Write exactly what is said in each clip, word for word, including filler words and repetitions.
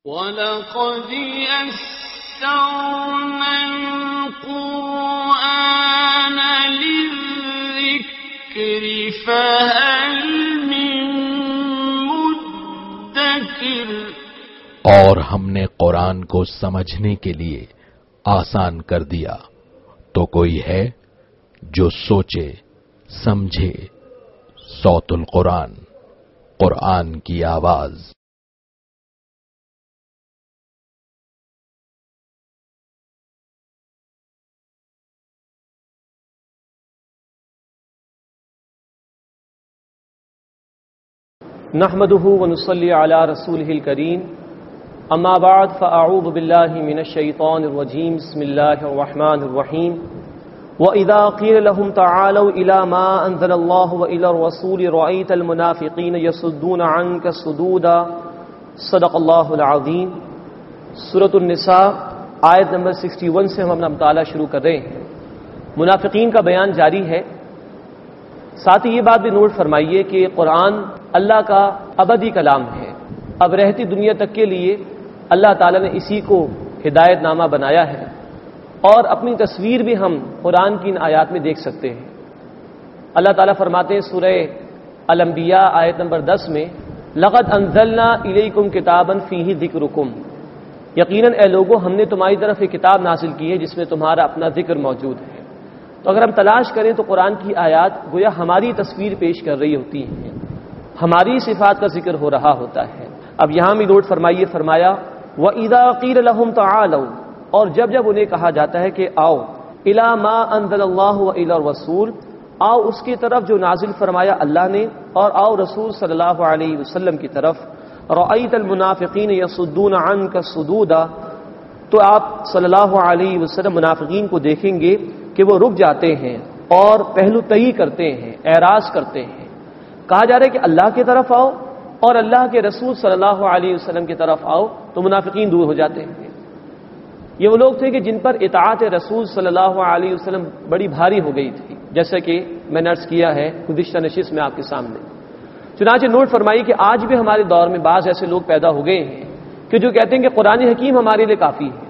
وَلَقَدْ يَسَّرْنَا الْقُرْآنَ لِلذِّكْرِ فَهَلْ مِن مُّدَّكِرٍ۔ اور ہم نے قرآن کو سمجھنے کے لیے آسان کر دیا، تو کوئی ہے جو سوچے سمجھے۔ صوت القرآن، قرآن کی آواز۔ نحمده ونصلي على رسوله الكريم، اما بعد فاعوذ بالله من الشيطان الرجيم، بسم الله الرحمن الرحيم۔ واذا قيل لهم تعالوا الى ما انزل الله والى الرسول رايت المنافقين يصدون عنك صدودا، صدق الله العظيم۔ سورۃ النساء آیت نمبر اکسٹھ سے ہم اپنا مطالعہ شروع کر رہے ہیں۔ منافقین کا بیان جاری ہے۔ ساتھ ہی یہ بات بھی نوٹ فرمائیے کہ قرآن اللہ کا ابدی کلام ہے، اب رہتی دنیا تک کے لیے اللہ تعالیٰ نے اسی کو ہدایت نامہ بنایا ہے، اور اپنی تصویر بھی ہم قرآن کی ان آیات میں دیکھ سکتے ہیں۔ اللہ تعالیٰ فرماتے ہیں سورہ الانبیاء آیت نمبر دس میں، لقد انزلنا الیکم کتابا فیہ ذکرکم، یقیناً اے لوگو ہم نے تمہاری طرف ایک کتاب نازل کی ہے جس میں تمہارا اپنا ذکر موجود ہے۔ تو اگر ہم تلاش کریں تو قرآن کی آیات گویا ہماری تصویر پیش کر رہی ہوتی ہیں، ہماری صفات کا ذکر ہو رہا ہوتا ہے۔ اب یہاں بھی نوٹ فرمائیے، فرمایا وَإِذَا قِيلَ لَهُمْ تَعَالَوْا، اور جب جب انہیں کہا جاتا ہے کہ آؤ، إِلَى مَا أَنزَلَ اللَّهُ وَإِلَى الرَّسُولِ، آؤ اس کی طرف جو نازل فرمایا اللہ نے، اور آؤ رسول صلی اللہ علیہ وسلم کی طرف، رَأَيْتَ الْمُنَافِقِينَ يَصُدُّونَ عَنْكَ صُدُودًا، تو آپ صلی اللہ علیہ وسلم منافقین کو دیکھیں گے کہ وہ رک جاتے ہیں اور پہلو تئی کرتے ہیں، اعراض کرتے ہیں۔ کہا جا رہا ہے کہ اللہ کی طرف آؤ اور اللہ کے رسول صلی اللہ علیہ وسلم کی طرف آؤ، تو منافقین دور ہو جاتے ہیں۔ یہ وہ لوگ تھے کہ جن پر اطاعت رسول صلی اللہ علیہ وسلم بڑی بھاری ہو گئی تھی، جیسا کہ میں نے عرض کیا ہے گزشتہ نشست میں آپ کے سامنے۔ چنانچہ نوٹ فرمائی کہ آج بھی ہمارے دور میں بعض ایسے لوگ پیدا ہو گئے ہیں کہ جو کہتے ہیں کہ قرآن حکیم ہمارے لیے کافی ہے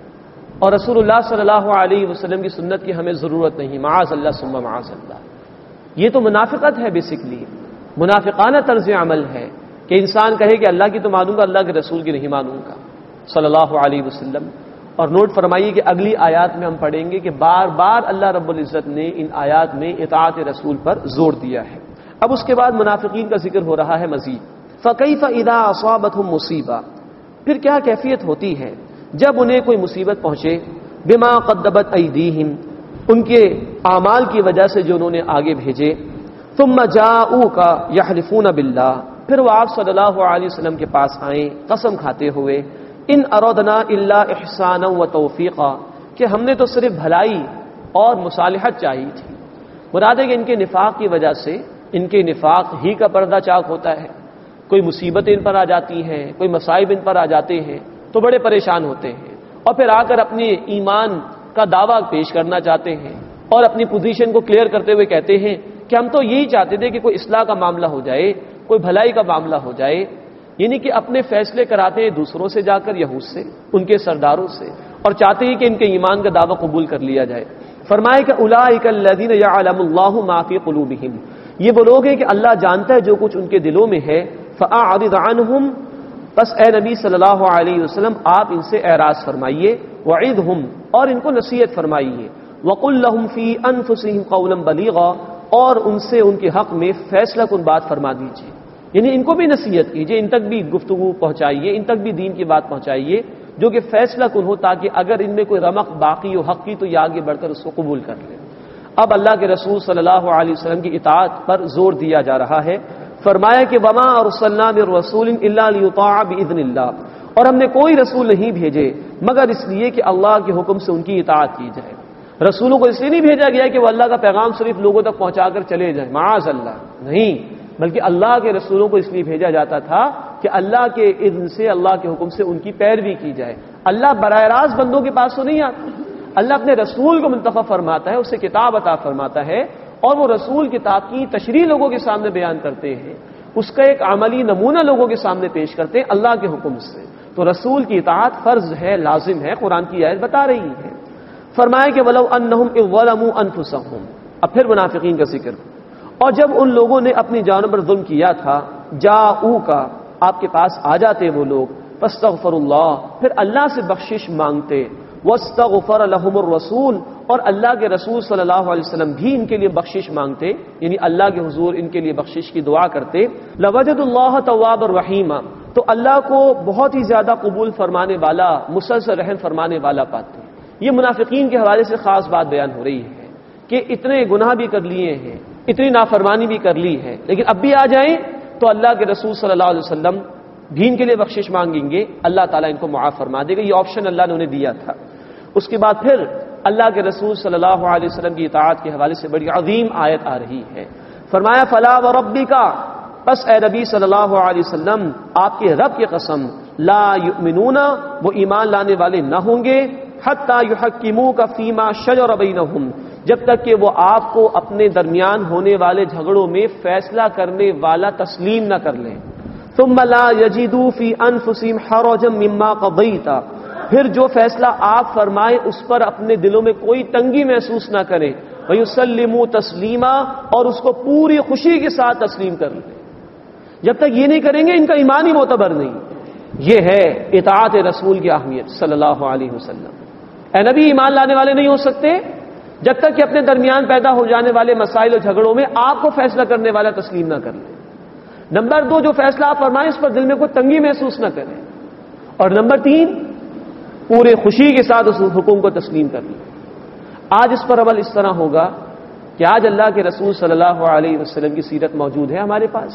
اور رسول اللہ صلی اللہ علیہ وسلم کی سنت کی ہمیں ضرورت نہیں، معاذ اللہ ثم معاذ اللہ۔ یہ تو منافقت ہے، بیسکلی منافقانہ طرز عمل ہے کہ انسان کہے کہ اللہ کی تو مانوں گا، اللہ کے رسول کی نہیں مانوں گا صلی اللہ علیہ وسلم۔ اور نوٹ فرمائیے کہ اگلی آیات میں ہم پڑھیں گے کہ بار بار اللہ رب العزت نے ان آیات میں اطاعت رسول پر زور دیا ہے۔ اب اس کے بعد منافقین کا ذکر ہو رہا ہے مزید۔ فَكَيْفَ إِذَا أَصَابَتْهُمْ مُصِيبَةٌ، پھر کیا کیفیت ہوتی ہے جب انہیں کوئی مصیبت پہنچے، بما قدمت ایدیہم، ان کے اعمال کی وجہ سے جو انہوں نے آگے بھیجے، ثم جاءوک یحلفون باللہ، پھر وہ آپ صلی اللہ علیہ وسلم کے پاس آئیں قسم کھاتے ہوئے، ان ارادنا الا احسانا و توفیقا، کہ ہم نے تو صرف بھلائی اور مصالحت چاہی تھی۔ مراد ہے کہ ان کے نفاق کی وجہ سے، ان کے نفاق ہی کا پردہ چاک ہوتا ہے، کوئی مصیبتیں ان پر آ جاتی ہیں، کوئی مصائب ان پر آ جاتے ہیں تو بڑے پریشان ہوتے ہیں، اور پھر آ کر اپنے ایمان کا دعویٰ پیش کرنا چاہتے ہیں اور اپنی پوزیشن کو کلیئر کرتے ہوئے کہتے ہیں کہ ہم تو یہی چاہتے تھے کہ کوئی اصلاح کا معاملہ ہو جائے، کوئی بھلائی کا معاملہ ہو جائے، یعنی کہ اپنے فیصلے کراتے ہیں دوسروں سے جا کر، یہود سے، ان کے سرداروں سے، اور چاہتے ہیں کہ ان کے ایمان کا دعویٰ قبول کر لیا جائے۔ فرمائے کہ اولئک الذین یعلم اللہ ما فی قلوبہم، یہ وہ لوگ ہیں کہ اللہ جانتا ہے جو کچھ ان کے دلوں میں ہے، فاعرض عنہم، بس اے نبی صلی اللہ علیہ وسلم آپ ان سے اعراض فرمائیے، وعظہم، اور ان کو نصیحت فرمائیے، وقل لہم فی انفسہم قولا بلیغا، اور ان سے ان کے حق میں فیصلہ کن بات فرما دیجیے، یعنی ان کو بھی نصیحت کیجیے، ان تک بھی گفتگو پہنچائیے، ان تک بھی دین کی بات پہنچائیے جو کہ فیصلہ کن ہو، تاکہ اگر ان میں کوئی رمق باقی ہو حق کی تو یہ آگے بڑھ کر اس کو قبول کر لیں۔ اب اللہ کے رسول صلی اللہ علیہ وسلم کی اطاعت پر زور دیا جا رہا ہے۔ فرمایا کہ وما ارسلنا من رسول الا لیطاع باذن اللہ، اور ہم نے کوئی رسول نہیں بھیجے مگر اس لیے کہ اللہ کے حکم سے ان کی اطاعت کی جائے۔ رسولوں کو اس لیے نہیں بھیجا گیا کہ وہ اللہ کا پیغام صرف لوگوں تک پہنچا کر چلے جائیں، معاذ اللہ، نہیں، بلکہ اللہ کے رسولوں کو اس لیے بھیجا جاتا تھا کہ اللہ کے اذن سے، اللہ کے حکم سے ان کی پیروی کی جائے۔ اللہ براہ راست بندوں کے پاس تو نہیں آتا، اللہ اپنے رسول کو منتخب فرماتا ہے، اسے کتاب عطا فرماتا ہے، اور وہ رسول کتاب کی تشریح لوگوں کے سامنے بیان کرتے ہیں، اس کا ایک عملی نمونہ لوگوں کے سامنے پیش کرتے ہیں اللہ کے حکم سے۔ تو رسول کی اطاعت فرض ہے، لازم ہے، قرآن کی آیت بتا رہی ہے۔ فرمایا کہ وَلَوْ أَنَّهُمْ إِذْ ظَلَمُوا أَنفُسَهُمْ، اب پھر منافقین کا ذکر، اور جب ان لوگوں نے اپنی جانوں پر ظلم کیا تھا، جاءوکا، آپ کے پاس آ جاتے وہ لوگ، فاستغفروا اللہ، پھر اللہ سے بخشش مانگتے، واستغفر لهم الرسول، اور اللہ کے رسول صلی اللہ علیہ وسلم بھی ان کے لیے بخشش مانگتے، یعنی اللہ کے حضور ان کے لیے بخشش کی دعا کرتے، لوجدوا اللہ توابا رحیما، تو اللہ کو بہت ہی زیادہ قبول فرمانے والا، مسلسل رحم فرمانے والا پاتے۔ یہ منافقین کے حوالے سے خاص بات بیان ہو رہی ہے کہ اتنے گناہ بھی کر لیے ہیں، اتنی نافرمانی بھی کر لی ہے، لیکن اب بھی آ جائیں تو اللہ کے رسول صلی اللہ علیہ وسلم بھی ان کے لیے بخشش مانگیں گے، اللہ تعالیٰ ان کو معاف فرما دے گا۔ یہ آپشن اللہ نے انہیں دیا تھا۔ اس کے بعد پھر اللہ کے رسول صلی اللہ علیہ وسلم کی اطاعت کے حوالے سے بڑی عظیم آیت آ رہی ہے۔ فرمایا فلا وربک، پس اے نبی صلی اللہ علیہ وسلم آپ کے رب کی قسم، لا یؤمنون، وہ ایمان لانے والے نہ ہوں گے، حتی یحکموک فیما شجر بینہم، جب تک کہ وہ آپ کو اپنے درمیان ہونے والے جھگڑوں میں فیصلہ کرنے والا تسلیم نہ کر لیں، ثم لا یجدوا فی انفسہم حرجا مما قضیت، پھر جو فیصلہ آپ فرمائیں اس پر اپنے دلوں میں کوئی تنگی محسوس نہ کریں، ویسلموا تسلیما، اور اس کو پوری خوشی کے ساتھ تسلیم کر لیں۔ جب تک یہ نہیں کریں گے ان کا ایمان ہی معتبر نہیں۔ یہ ہے اطاعت رسول کی اہمیت صلی اللہ علیہ وسلم۔ اے نبی، ایمان لانے والے نہیں ہو سکتے جب تک کہ اپنے درمیان پیدا ہو جانے والے مسائل و جھگڑوں میں آپ کو فیصلہ کرنے والا تسلیم نہ کر لیں۔ نمبر دو، جو فیصلہ آپ فرمائیں اس پر دل میں کوئی تنگی محسوس نہ کریں، اور نمبر تین، پورے خوشی کے ساتھ اس حکم کو تسلیم کر لیں۔ آج اس پر عمل اس طرح ہوگا کہ آج اللہ کے رسول صلی اللہ علیہ وسلم کی سیرت موجود ہے ہمارے پاس،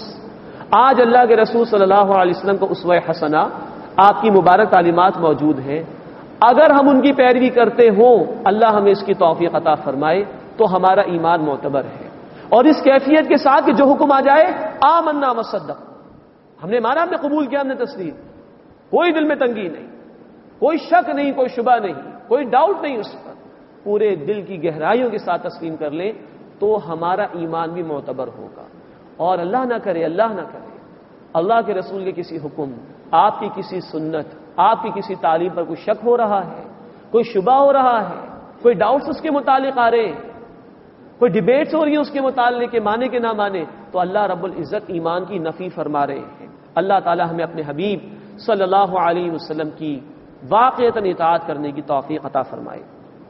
آج اللہ کے رسول صلی اللہ علیہ وسلم کو اسوہ حسنہ، آپ کی مبارک تعلیمات موجود ہیں۔ اگر ہم ان کی پیروی کرتے ہوں، اللہ ہمیں اس کی توفیق عطا فرمائے، تو ہمارا ایمان معتبر ہے، اور اس کیفیت کے ساتھ کہ جو حکم آ جائے آمنا وصدق، ہم نے مانا، ہم نے قبول کیا، ہم نے تسلیم، کوئی دل میں تنگی نہیں، کوئی شک نہیں، کوئی شبہ نہیں، کوئی ڈاؤٹ نہیں، اس پر پورے دل کی گہرائیوں کے ساتھ تسلیم کر لیں، تو ہمارا ایمان بھی معتبر ہوگا۔ اور اللہ نہ کرے، اللہ نہ کرے، اللہ کے رسول کے کسی حکم، آپ کی کسی سنت، آپ کی کسی تعلیم پر کوئی شک ہو رہا ہے، کوئی شبہ ہو رہا ہے، کوئی ڈاؤٹس اس کے متعلق آ رہے ہیں، کوئی ڈیبیٹس ہو رہی ہیں اس کے متعلق کہ مانے کہ نہ مانے، تو اللہ رب العزت ایمان کی نفی فرما رہے ہیں۔ اللہ تعالی ہمیں اپنے حبیب صلی اللہ علیہ وسلم کی واقعتاً اطاعت کرنے کی توفیق عطا فرمائے۔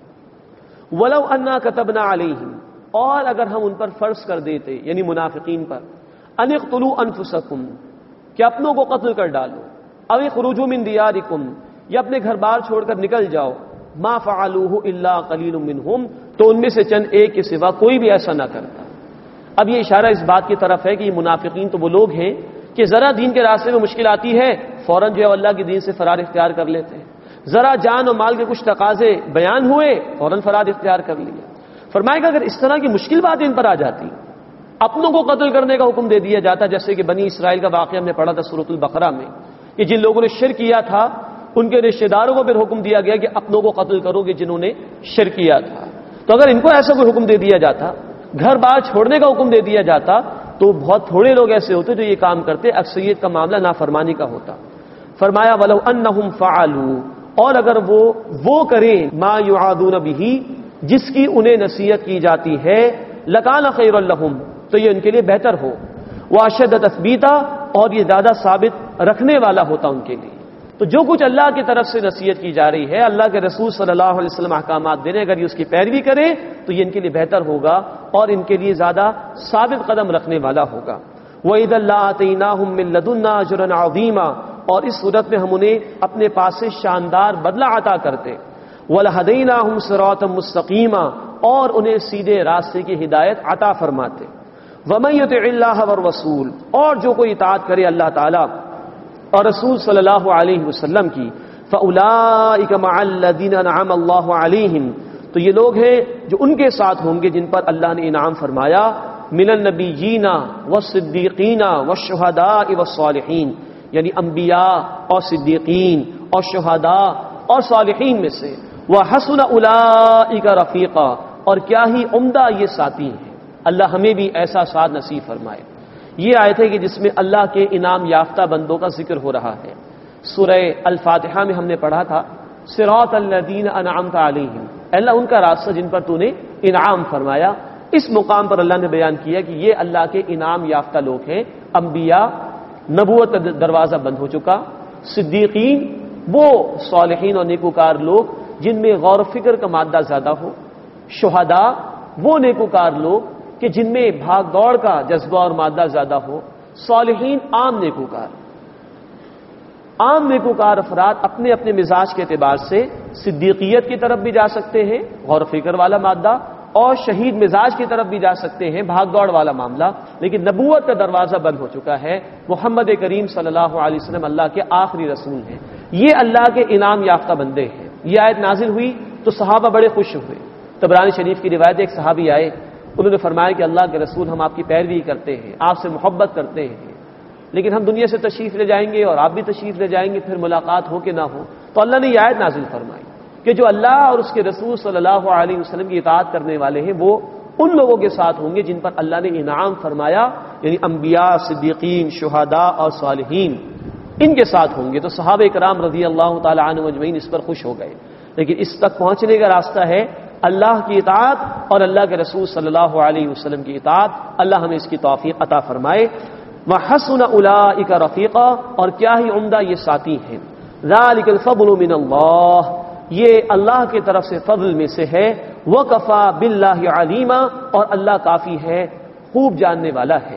وَلَوْ أَنَّا كَتَبْنَا عَلَيْهِمْ، اور اگر ہم ان پر فرض کر دیتے، یعنی منافقین پر، أَنِ اقْتُلُوا أَنفُسَكُمْ، کہ اپنوں کو قتل کر ڈالو، أَوْ اخْرُجُوا مِنْ دِيَارِكُمْ، یا اپنے گھر بار چھوڑ کر نکل جاؤ، مَا فَعَلُوهُ إِلَّا قَلِيلٌ مِّنْهُمْ، تو ان میں سے چند ایک کے سوا کوئی بھی ایسا نہ کرتا۔ اب یہ اشارہ اس بات کی طرف ہے کہ یہ منافقین تو وہ لوگ ہیں کہ ذرا دین کے راستے میں مشکل آتی ہے، فوراً جو ہے اللہ کے دین سے فرار اختیار کر لیتے ہیں، ذرا جان و مال کے کچھ تقاضے بیان ہوئے، فوراً فرار اختیار کر لیا۔ فرمائے گا اگر اس طرح کی مشکل باتیں ان پر آ جاتی، اپنوں کو قتل کرنے کا حکم دے دیا جاتا، جیسے کہ بنی اسرائیل کا واقعہ ہم نے پڑھا تھا سورۃ البقرہ میں، کہ جن لوگوں نے شرک کیا تھا ان کے رشتہ داروں کو پھر حکم دیا گیا کہ اپنوں کو قتل کرو گے جنہوں نے شرک کیا تھا۔ تو اگر ان کو ایسا کوئی حکم دے دیا جاتا، گھر بار چھوڑنے کا حکم دے دیا جاتا، تو بہت تھوڑے لوگ ایسے ہوتے جو یہ کام کرتے، اکثریت کا معاملہ نافرمانی کا ہوتا۔ فرمایا وَلَوْ أَنَّهُمْ فَعَلُوا، اور اگر وہ وہ کریں مَا يُعَادُونَ بِهِ، جس کی انہیں نصیحت کی جاتی ہے، لَكَانَ خَيْرًا لَهُمْ، تو یہ ان کے لیے بہتر ہو، وَأَشَدَّ تَثْبِيتًا، اور یہ زیادہ ثابت رکھنے والا ہوتا ان کے لیے۔ تو جو کچھ اللہ کی طرف سے نصیحت کی جا رہی ہے، اللہ کے رسول صلی اللہ علیہ وسلم احکامات دے رہے ہیں، اگر یہ اس کی پیروی کریں تو یہ ان کے لیے بہتر ہوگا اور ان کے لیے زیادہ ثابت قدم رکھنے والا ہوگا۔ وَإِذًا لَّآتَيْنَاهُم مِّن لَّدُنَّا أَجْرًا عَظِيمًا، اور اس صورت میں ہم انہیں اپنے پاس سے شاندار بدلہ عطا کرتے۔ وَلَهَدَيْنَاهُمْ صِرَاطًا مُّسْتَقِيمًا، اور انہیں سیدھے راستے کی ہدایت عطا فرماتے۔ وَمَن يُطِعِ اللَّهَ وَالرَّسُولَ، اور جو کوئی اطاعت کرے اللہ تعالی اور رسول صلی اللہ علیہ وسلم کی، فَأُولَٰئِكَ مَعَ الَّذِينَ أَنْعَمَ اللَّهُ عَلَيْهِمْ، تو یہ لوگ ہیں جو ان کے ساتھ ہوں گے جن پر اللہ نے انعام فرمایا، مِنَ النَّبِيِّينَ وَالصِّدِّيقِينَ وَالشُّهَدَاءِ وَالصَّالِحِينَ، یعنی انبیاء اور صدیقین اور شہداء اور صالحین میں سے، وَحَسُنَ أُولَٰئِكَ رَفِيقًا، اور کیا ہی عمدہ یہ ساتھی ہیں۔ اللہ ہمیں بھی ایسا ساتھ نصیب فرمائے۔ یہ آیت ہے کہ جس میں اللہ کے انعام یافتہ بندوں کا ذکر ہو رہا ہے۔ سورہ الفاتحہ میں ہم نے پڑھا تھا صراط الذین انعمت علیہم، اللہ ان کا راستہ جن پر تو نے انعام فرمایا۔ اس مقام پر اللہ نے بیان کیا کہ یہ اللہ کے انعام یافتہ لوگ ہیں۔ انبیاء، نبوت کا دروازہ بند ہو چکا، صدیقین وہ صالحین اور نیکوکار لوگ جن میں غور و فکر کا مادہ زیادہ ہو، شہداء وہ نیکوکار لوگ کہ جن میں بھاگ دوڑ کا جذبہ اور مادہ زیادہ ہو، صالحین عام نیکوکار۔ عام نیکوکار افراد اپنے اپنے مزاج کے اعتبار سے صدیقیت کی طرف بھی جا سکتے ہیں، غور و فکر والا مادہ، اور شہید مزاج کی طرف بھی جا سکتے ہیں، بھاگ دوڑ والا معاملہ۔ لیکن نبوت کا دروازہ بند ہو چکا ہے۔ محمد کریم صلی اللہ علیہ وسلم اللہ کے آخری رسول ہیں، یہ اللہ کے انعام یافتہ بندے ہیں۔ یہ آیت نازل ہوئی تو صحابہ بڑے خوش ہوئے۔ طبرانی شریف کی روایت، ایک صحابی آئے، انہوں نے فرمایا کہ اللہ کے رسول ہم آپ کی پیروی کرتے ہیں، آپ سے محبت کرتے ہیں، لیکن ہم دنیا سے تشریف لے جائیں گے اور آپ بھی تشریف لے جائیں گے، پھر ملاقات ہو کہ نہ ہو۔ تو اللہ نے یہ آیت نازل فرمائی کہ جو اللہ اور اس کے رسول صلی اللہ علیہ وسلم کی اطاعت کرنے والے ہیں وہ ان لوگوں کے ساتھ ہوں گے جن پر اللہ نے انعام فرمایا، یعنی انبیاء، صدیقین، شہداء اور صالحین، ان کے ساتھ ہوں گے۔ تو صحابہ کرام رضی اللہ تعالی عنہم اجمعین اس پر خوش ہو گئے۔ لیکن اس تک پہنچنے کا راستہ ہے اللہ کی اطاعت اور اللہ کے رسول صلی اللہ علیہ وسلم کی اطاعت۔ اللہ ہمیں اس کی توفیق عطا فرمائے۔ وَحَسُنَ أُولَٰئِكَ رَفِيقًا، اور کیا ہی عمدہ یہ ساتھی ہیں۔ ذَلِكَ الْفَضْلُ مِنَ اللَّهِ، یہ اللہ کی طرف سے فضل میں سے ہے۔ وَكَفَىٰ بِاللَّهِ عَلِيمًا، اور اللہ کافی ہے، خوب جاننے والا ہے۔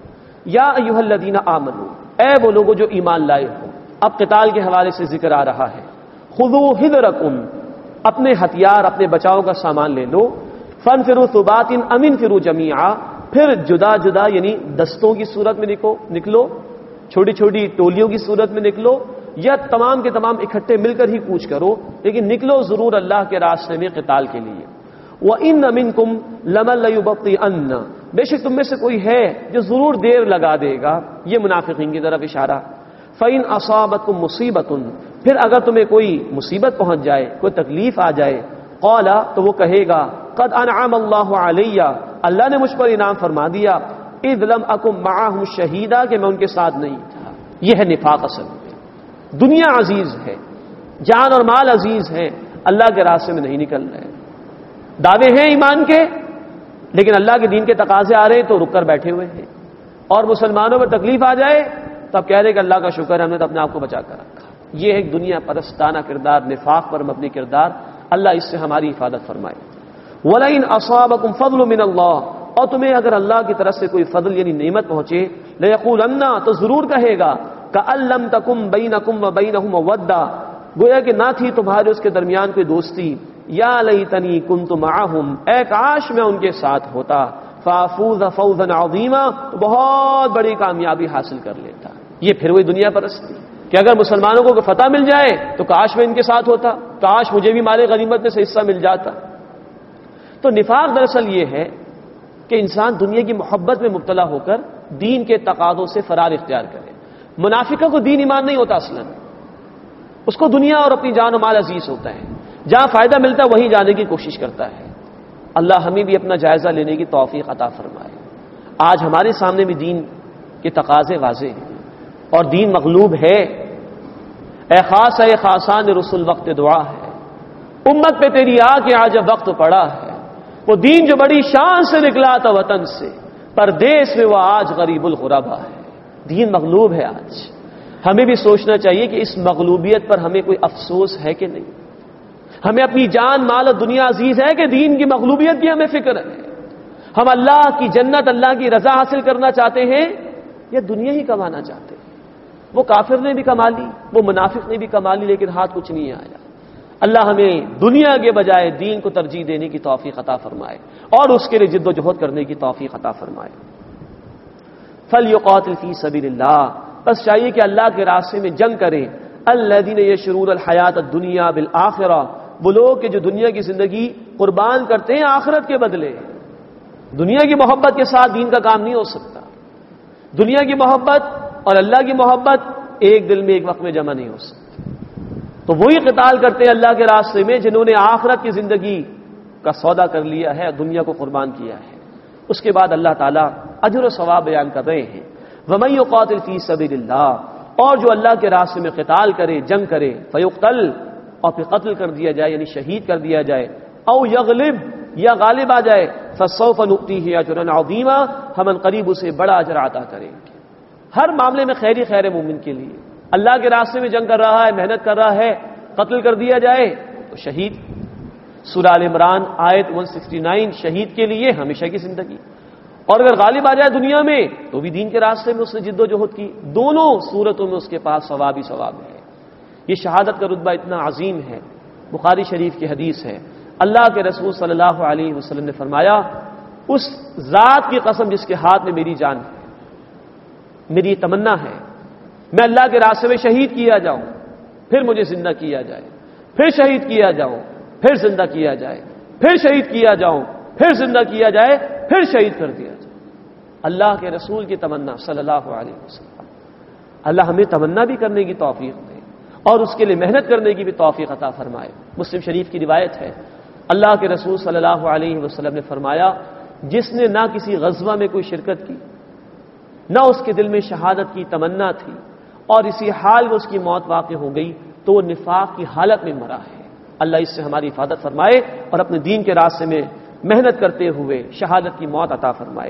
یا ایھا الذین آمنوا، اے وہ لوگوں جو ایمان لائے ہو۔ اب قتال کے حوالے سے ذکر آ رہا ہے۔ خذوا حذرکم، اپنے ہتھیار، اپنے بچاؤ کا سامان لے لو۔ فانفروا ثبات ام انفروا جمیعا، پھر جدا جدا یعنی دستوں کی صورت میں نکلو، چھوٹی چھوٹی ٹولیوں کی صورت میں نکلو، یا تمام کے تمام اکٹھے مل کر ہی کوچ کرو، لیکن نکلو ضرور اللہ کے راستے میں قتال کے لیے۔ وَإِنَّ مِنْكُمْ لَمَن لَّيُبَطِّئَنَّ، بے شک تم میں سے کوئی ہے جو ضرور دیر لگا دے گا، یہ منافقین کی طرف اشارہ۔ فَإِنْ أَصَابَتْكُمْ مُصِيبَةٌ، پھر اگر تمہیں کوئی مصیبت پہنچ جائے، کوئی تکلیف آ جائے، قَالَ، تو وہ کہے گا قَدْ أَنْعَمَ اللَّهُ عَلَيَّ، اللہ نے مجھ پر انعام فرما دیا، اذ لم اکن معہم شہیدا، کہ میں ان کے ساتھ نہیں تھا۔ یہ ہے نفاق اصل میں۔ دنیا عزیز ہے، جان اور مال عزیز ہے، اللہ کے راستے میں نہیں نکل رہے، دعوے ہیں ایمان کے لیکن اللہ کے دین کے تقاضے آ رہے ہیں تو رک کر بیٹھے ہوئے ہیں، اور مسلمانوں میں تکلیف آ جائے تب کہہ رہے کہ اللہ کا شکر ہے ہم نے تو اپنے آپ کو بچا کر رکھا۔ یہ ایک دنیا پرستانہ کردار، نفاق پر مبنی کردار، اللہ اس سے ہماری حفاظت فرمائے۔ وَلَئِنْ أَصَابَكُمْ فَضْلٌ مِّنَ اللَّهِ، اور تمہیں اگر اللہ کی طرف سے کوئی فضل یعنی نعمت پہنچے، لَيَقُولَنَّ، تو ضرور کہے گا كَأَن لَّمْ تَكُن بَيْنَكُمْ وَبَيْنَهُ مَوَدَّةٌ، گویا کہ نہ تھی تمہارے اس کے درمیان کوئی دوستی۔ یا لیتنی کنت معہم، اے کاش میں ان کے ساتھ ہوتا، فافوز فوزا عظیما، تو بہت بڑی کامیابی حاصل کر لیتا۔ یہ پھر وہی دنیا پرستی کہ اگر مسلمانوں کو فتح مل جائے تو کاش میں ان کے ساتھ ہوتا، کاش مجھے بھی مال غنیمت میں سے حصہ مل جاتا۔ تو نفاق دراصل یہ ہے کہ انسان دنیا کی محبت میں مبتلا ہو کر دین کے تقاضوں سے فرار اختیار کرے۔ منافقہ کو دین ایمان نہیں ہوتا، اصلا اس کو دنیا اور اپنی جان و مال عزیز ہوتا ہے، جہاں فائدہ ملتا ہے وہیں جانے کی کوشش کرتا ہے۔ اللہ ہمیں بھی اپنا جائزہ لینے کی توفیق عطا فرمائے۔ آج ہمارے سامنے بھی دین کے تقاضے واضح ہیں اور دین مغلوب ہے۔ اے خاص اے خاصان رسول وقت دعا ہے، امت پہ تیری آ کے آج وقت پڑا ہے۔ وہ دین جو بڑی شان سے نکلا تھا وطن سے، پردیس میں وہ آج غریب الغربا ہے۔ دین مغلوب ہے آج۔ ہمیں بھی سوچنا چاہیے کہ اس مغلوبیت پر ہمیں کوئی افسوس ہے کہ نہیں۔ ہمیں اپنی جان مال اور دنیا عزیز ہے کہ دین کی مغلوبیت کی ہمیں فکر ہے؟ ہم اللہ کی جنت، اللہ کی رضا حاصل کرنا چاہتے ہیں یا دنیا ہی کمانا چاہتے ہیں؟ وہ کافر نے بھی کما لی، وہ منافق نے بھی کما لی، لیکن ہاتھ کچھ نہیں آیا۔ اللہ ہمیں دنیا کے بجائے دین کو ترجیح دینے کی توفیق عطا فرمائے اور اس کے لیے جد و جہد کرنے کی توفیق عطا فرمائے۔ فَلْيُقَاتِلْ فِي سَبِيلِ اللَّهِ، بس چاہیے کہ اللہ کے راستے میں جنگ کریں۔ الَّذِينَ يَشْرُونَ الْحَيَاةَ الدُّنْيَا بِالْآخِرَةِ، وہ لوگ کہ جو دنیا کی زندگی قربان کرتے ہیں آخرت کے بدلے۔ دنیا کی محبت کے ساتھ دین کا کام نہیں ہو سکتا۔ دنیا کی محبت اور اللہ کی محبت ایک دل میں ایک وقت میں جمع نہیں ہو سکتی۔ تو وہی قتال کرتے ہیں اللہ کے راستے میں جنہوں نے آخرت کی زندگی کا سودا کر لیا ہے، دنیا کو قربان کیا ہے۔ اس کے بعد اللہ تعالیٰ اجر و ثواب بیان کر رہے ہیں۔ وَمَن يُقَاتِلْ فِي سَبِيلِ اللَّهِ، اور جو اللہ کے راستے میں قتال کرے، جنگ کرے، فیقتل، اور پھر قتل کر دیا جائے یعنی شہید کر دیا جائے، او یغلب، یا غالب آ جائے، فسوف نؤتیہ اجرا عظیما، ہم ان قریب اسے بڑا اجر عطا کریں گے۔ ہر معاملے میں خیر ہی خیر ہے مومن کے لیے۔ اللہ کے راستے میں جنگ کر رہا ہے، محنت کر رہا ہے، قتل کر دیا جائے تو شہید۔ سورہ ال عمران آیت ایک سو انہسٹھ، شہید کے لیے ہمیشہ کی زندگی، اور اگر غالب آ جائے دنیا میں تو بھی دین کے راستے میں اس نے جد و جہد کی، دونوں صورتوں میں اس کے پاس ثواب ہی ثواب ہے۔ یہ شہادت کا رتبہ اتنا عظیم ہے۔ بخاری شریف کی حدیث ہے، اللہ کے رسول صلی اللہ علیہ وسلم نے فرمایا، اس ذات کی قسم جس کے ہاتھ میں میری جان ہے، میری تمنا ہے میں اللہ کے راستے میں شہید کیا جاؤں، پھر مجھے زندہ کیا جائے، پھر شہید کیا جاؤں، پھر زندہ کیا جائے، پھر شہید کیا جاؤں، پھر زندہ کیا جائے، پھر شہید کر دیا جائے۔ اللہ کے رسول کی تمنا صلی اللہ علیہ وسلم۔ اللہ ہمیں تمنا بھی کرنے کی توفیق دے اور اس کے لیے محنت کرنے کی بھی توفیق عطا فرمائے۔ مسلم شریف کی روایت ہے، اللہ کے رسول صلی اللہ علیہ وسلم نے فرمایا، جس نے نہ کسی غزوہ میں کوئی شرکت کی، نہ اس کے دل میں شہادت کی تمنا تھی، اور اسی حال میں اس کی موت واقع ہو گئی، تو وہ نفاق کی حالت میں مرا ہے۔ اللہ اس سے ہماری حفاظت فرمائے اور اپنے دین کے راستے میں محنت کرتے ہوئے شہادت کی موت عطا فرمائے۔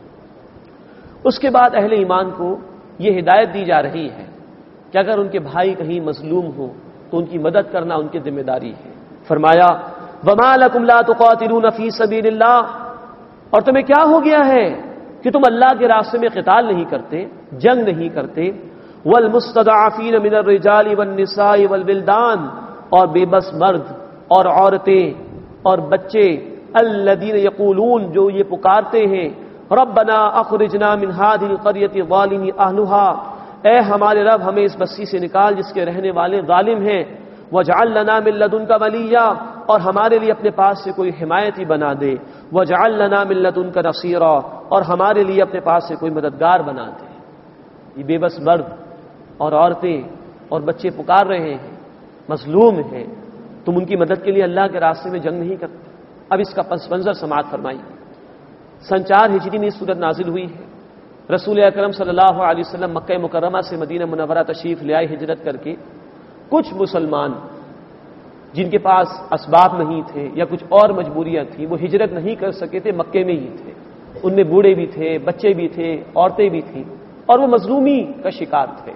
اس کے بعد اہل ایمان کو یہ ہدایت دی جا رہی ہے کہ اگر ان کے بھائی کہیں مظلوم ہو تو ان کی مدد کرنا ان کی ذمہ داری ہے۔ فرمایا، وَمَا لَكُمْ لَا تُقَاتِلُونَ فِي سَبِيلِ اللَّهِ، اور تمہیں کیا ہو گیا ہے کہ تم اللہ کے راستے میں قتال نہیں کرتے، جنگ نہیں کرتے، وَالْمُسْتَضْعَفِينَ مِنَ الرِّجَالِ وَالنِّسَاءِ وَالْوِلْدَانِ، اور بے بس مرد اور عورتیں اور بچے، الَّذِينَ يَقُولُونَ، جو یہ پکارتے ہیں، رَبَّنَا أَخْرِجْنَا مِنْ هَذِهِ الْقَرْيَةِ الظَّالِمِ أَهْلُهَا، اے ہمارے رب ہمیں اس بستی سے نکال جس کے رہنے والے ظالم ہیں، وَاجْعَل لَّنَا مِن لَّدُنكَ وَلِيًّا، اور ہمارے لیے اپنے پاس سے کوئی حمایتی بنا دے، وَاجْعَل لَّنَا مِن لَّدُنكَ نَصِيرًا، اور ہمارے لیے اپنے پاس سے کوئی مددگار بنا دے۔ یہ بے بس مرد اور عورتیں اور بچے پکار رہے ہیں، مظلوم ہیں، تم ان کی مدد کے لیے اللہ کے راستے میں جنگ نہیں کرتے۔ اب اس کا پس منظر سماعت فرمائیے۔ سن چار ہجری میں صورت نازل ہوئی ہے۔ رسول اکرم صلی اللہ علیہ وسلم مکہ مکرمہ سے مدینہ منورہ تشریف لے آئے ہجرت کر کے۔ کچھ مسلمان جن کے پاس اسباب نہیں تھے یا کچھ اور مجبوریاں تھیں، وہ ہجرت نہیں کر سکے تھے، مکے میں ہی تھے۔ ان میں بوڑھے بھی تھے، بچے بھی تھے، عورتیں بھی تھیں، اور وہ مظلومی کا شکار تھے۔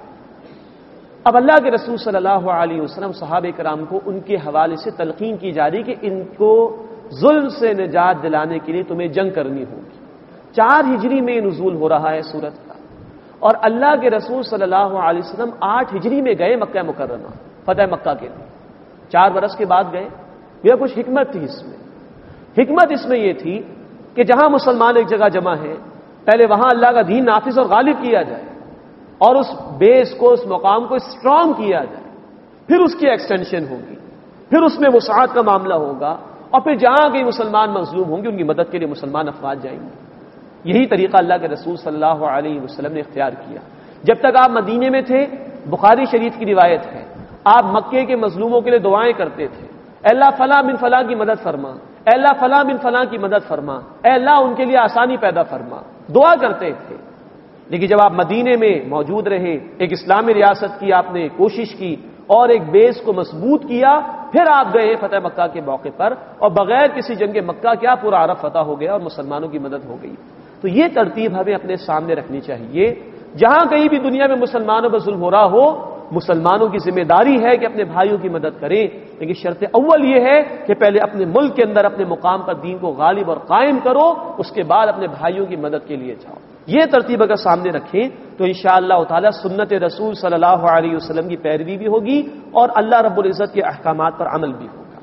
اب اللہ کے رسول صلی اللہ علیہ وسلم صحابہ کرام کو ان کے حوالے سے تلقین کی جا رہی کہ ان کو ظلم سے نجات دلانے کے لیے تمہیں جنگ کرنی ہوگی۔ چار ہجری میں نزول ہو رہا ہے سورت کا، اور اللہ کے رسول صلی اللہ علیہ وسلم آٹھ ہجری میں گئے مکہ مکرمہ فتح مکہ کے لیے، چار برس کے بعد گئے۔ یہ کچھ حکمت تھی اس میں۔ حکمت اس میں یہ تھی کہ جہاں مسلمان ایک جگہ جمع ہیں، پہلے وہاں اللہ کا دین نافذ اور غالب کیا جائے، اور اس بیس کو، اس مقام کو اسٹرانگ کیا جائے، پھر اس کی ایکسٹینشن ہوگی، پھر اس میں وسعت کا معاملہ ہوگا، اور پھر جہاں کہیں مسلمان مظلوم ہوں گے ان کی مدد کے لیے مسلمان افراد جائیں گے۔ یہی طریقہ اللہ کے رسول صلی اللہ علیہ وسلم نے اختیار کیا۔ جب تک آپ مدینے میں تھے، بخاری شریف کی روایت ہے، آپ مکے کے مظلوموں کے لیے دعائیں کرتے تھے، اے اللہ فلاں بن فلاں کی مدد فرما، اے اللہ فلاں بن فلاں کی مدد فرما، اے اللہ ان کے لیے آسانی پیدا فرما، دعا کرتے تھے۔ لیکن جب آپ مدینے میں موجود رہے، ایک اسلامی ریاست کی آپ نے کوشش کی اور ایک بیس کو مضبوط کیا، پھر آپ گئے فتح مکہ کے موقع پر، اور بغیر کسی جنگ مکہ کیا پورا عرب فتح ہو گیا اور مسلمانوں کی مدد ہو گئی۔ تو یہ ترتیب ہمیں اپنے سامنے رکھنی چاہیے۔ جہاں کہیں بھی دنیا میں مسلمانوں پر ظلم ہو رہا ہو، مسلمانوں کی ذمہ داری ہے کہ اپنے بھائیوں کی مدد کریں، لیکن شرط اول یہ ہے کہ پہلے اپنے ملک کے اندر اپنے مقام پر دین کو غالب اور قائم کرو، اس کے بعد اپنے بھائیوں کی مدد کے لیے جاؤ۔ یہ ترتیب اگر سامنے رکھیں تو انشاءاللہ تعالی سنت رسول صلی اللہ علیہ وسلم کی پیروی بھی ہوگی اور اللہ رب العزت کے احکامات پر عمل بھی ہوگا۔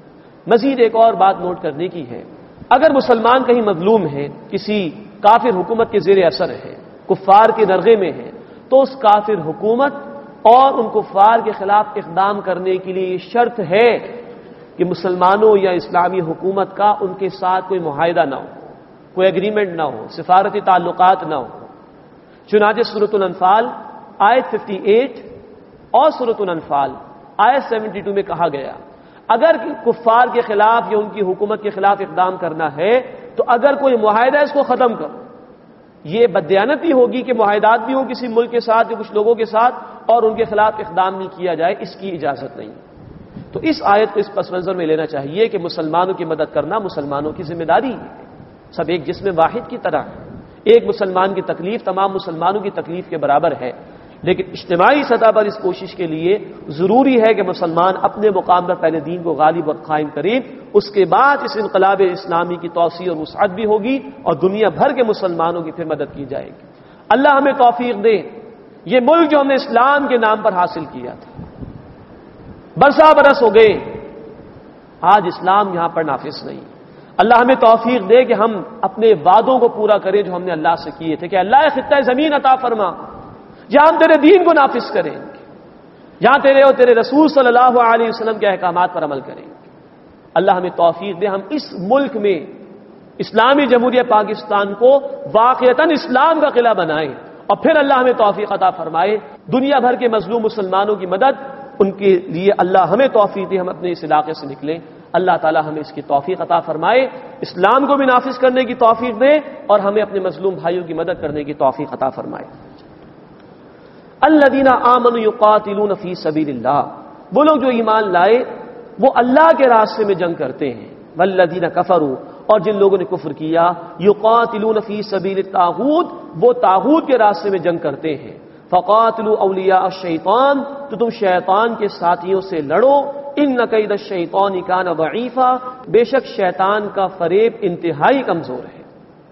مزید ایک اور بات نوٹ کرنے کی ہے، اگر مسلمان کہیں مظلوم ہے، کسی کافر حکومت کے زیر اثر ہے، کفار کے نرغے میں ہے، تو اس کافر حکومت اور ان کفار کے خلاف اقدام کرنے کے لیے یہ شرط ہے کہ مسلمانوں یا اسلامی حکومت کا ان کے ساتھ کوئی معاہدہ نہ ہو، کوئی اگریمنٹ نہ ہو، سفارتی تعلقات نہ ہو۔ چنانچہ سورۃ الانفال آیت اٹھاون اور سورۃ الانفال آیت بہتر میں کہا گیا، اگر کفار کے خلاف یا ان کی حکومت کے خلاف اقدام کرنا ہے تو اگر کوئی معاہدہ ہے اس کو ختم کرو، یہ بددیانتی ہوگی کہ معاہدات بھی ہوں کسی ملک کے ساتھ یا کچھ لوگوں کے ساتھ اور ان کے خلاف اقدام نہیں کیا جائے، اس کی اجازت نہیں۔ تو اس آیت کو اس پس منظر میں لینا چاہیے کہ مسلمانوں کی مدد کرنا مسلمانوں کی ذمہ داری ہے، سب ایک جسم واحد کی طرح ہے، ایک مسلمان کی تکلیف تمام مسلمانوں کی تکلیف کے برابر ہے، لیکن اجتماعی سطح پر اس کوشش کے لیے ضروری ہے کہ مسلمان اپنے مقام پر پہلے دین کو غالب اور قائم کریں، اس کے بعد اس انقلاب اسلامی کی توسیع اور وسعت بھی ہوگی اور دنیا بھر کے مسلمانوں کی پھر مدد کی جائے گی۔ اللہ ہمیں توفیق دے، یہ ملک جو ہم نے اسلام کے نام پر حاصل کیا تھا، برسا برس ہو گئے، آج اسلام یہاں پر نافذ نہیں۔ اللہ ہمیں توفیق دے کہ ہم اپنے وعدوں کو پورا کریں جو ہم نے اللہ سے کیے تھے کہ اللہ خطہ زمین عطا فرما جہاں ہم تیرے دین کو نافذ کریں گے، جہاں تیرے اور تیرے رسول صلی اللہ علیہ وسلم کے احکامات پر عمل کریں گے۔ اللہ ہمیں توفیق دے ہم اس ملک میں اسلامی جمہوریہ پاکستان کو واقعتاً اسلام کا قلعہ بنائیں، اور پھر اللہ ہمیں توفیق عطا فرمائے دنیا بھر کے مظلوم مسلمانوں کی مدد، ان کے لیے اللہ ہمیں توفیق دے ہم اپنے اس علاقے سے نکلیں۔ اللہ تعالی ہمیں اس کی توفیق عطا فرمائے، اسلام کو بھی نافذ کرنے کی توفیق دے اور ہمیں اپنے مظلوم بھائیوں کی مدد کرنے کی توفیق عطا فرمائے۔ الذین آمنوا یقاتلون فی سبیل اللہ، وہ لوگ جو ایمان لائے وہ اللہ کے راستے میں جنگ کرتے ہیں، والذین کفروا، اور جن لوگوں نے کفر کیا، یقاتلون فی سبیل الطاغوت، وہ طاغوت کے راستے میں جنگ کرتے ہیں، فقاتلوا اولیاء الشیطان، تو تم شیطان کے ساتھیوں سے لڑو، ان کید الشیطان کان ضعیفا، بے شک شیطان کا فریب انتہائی کمزور ہے۔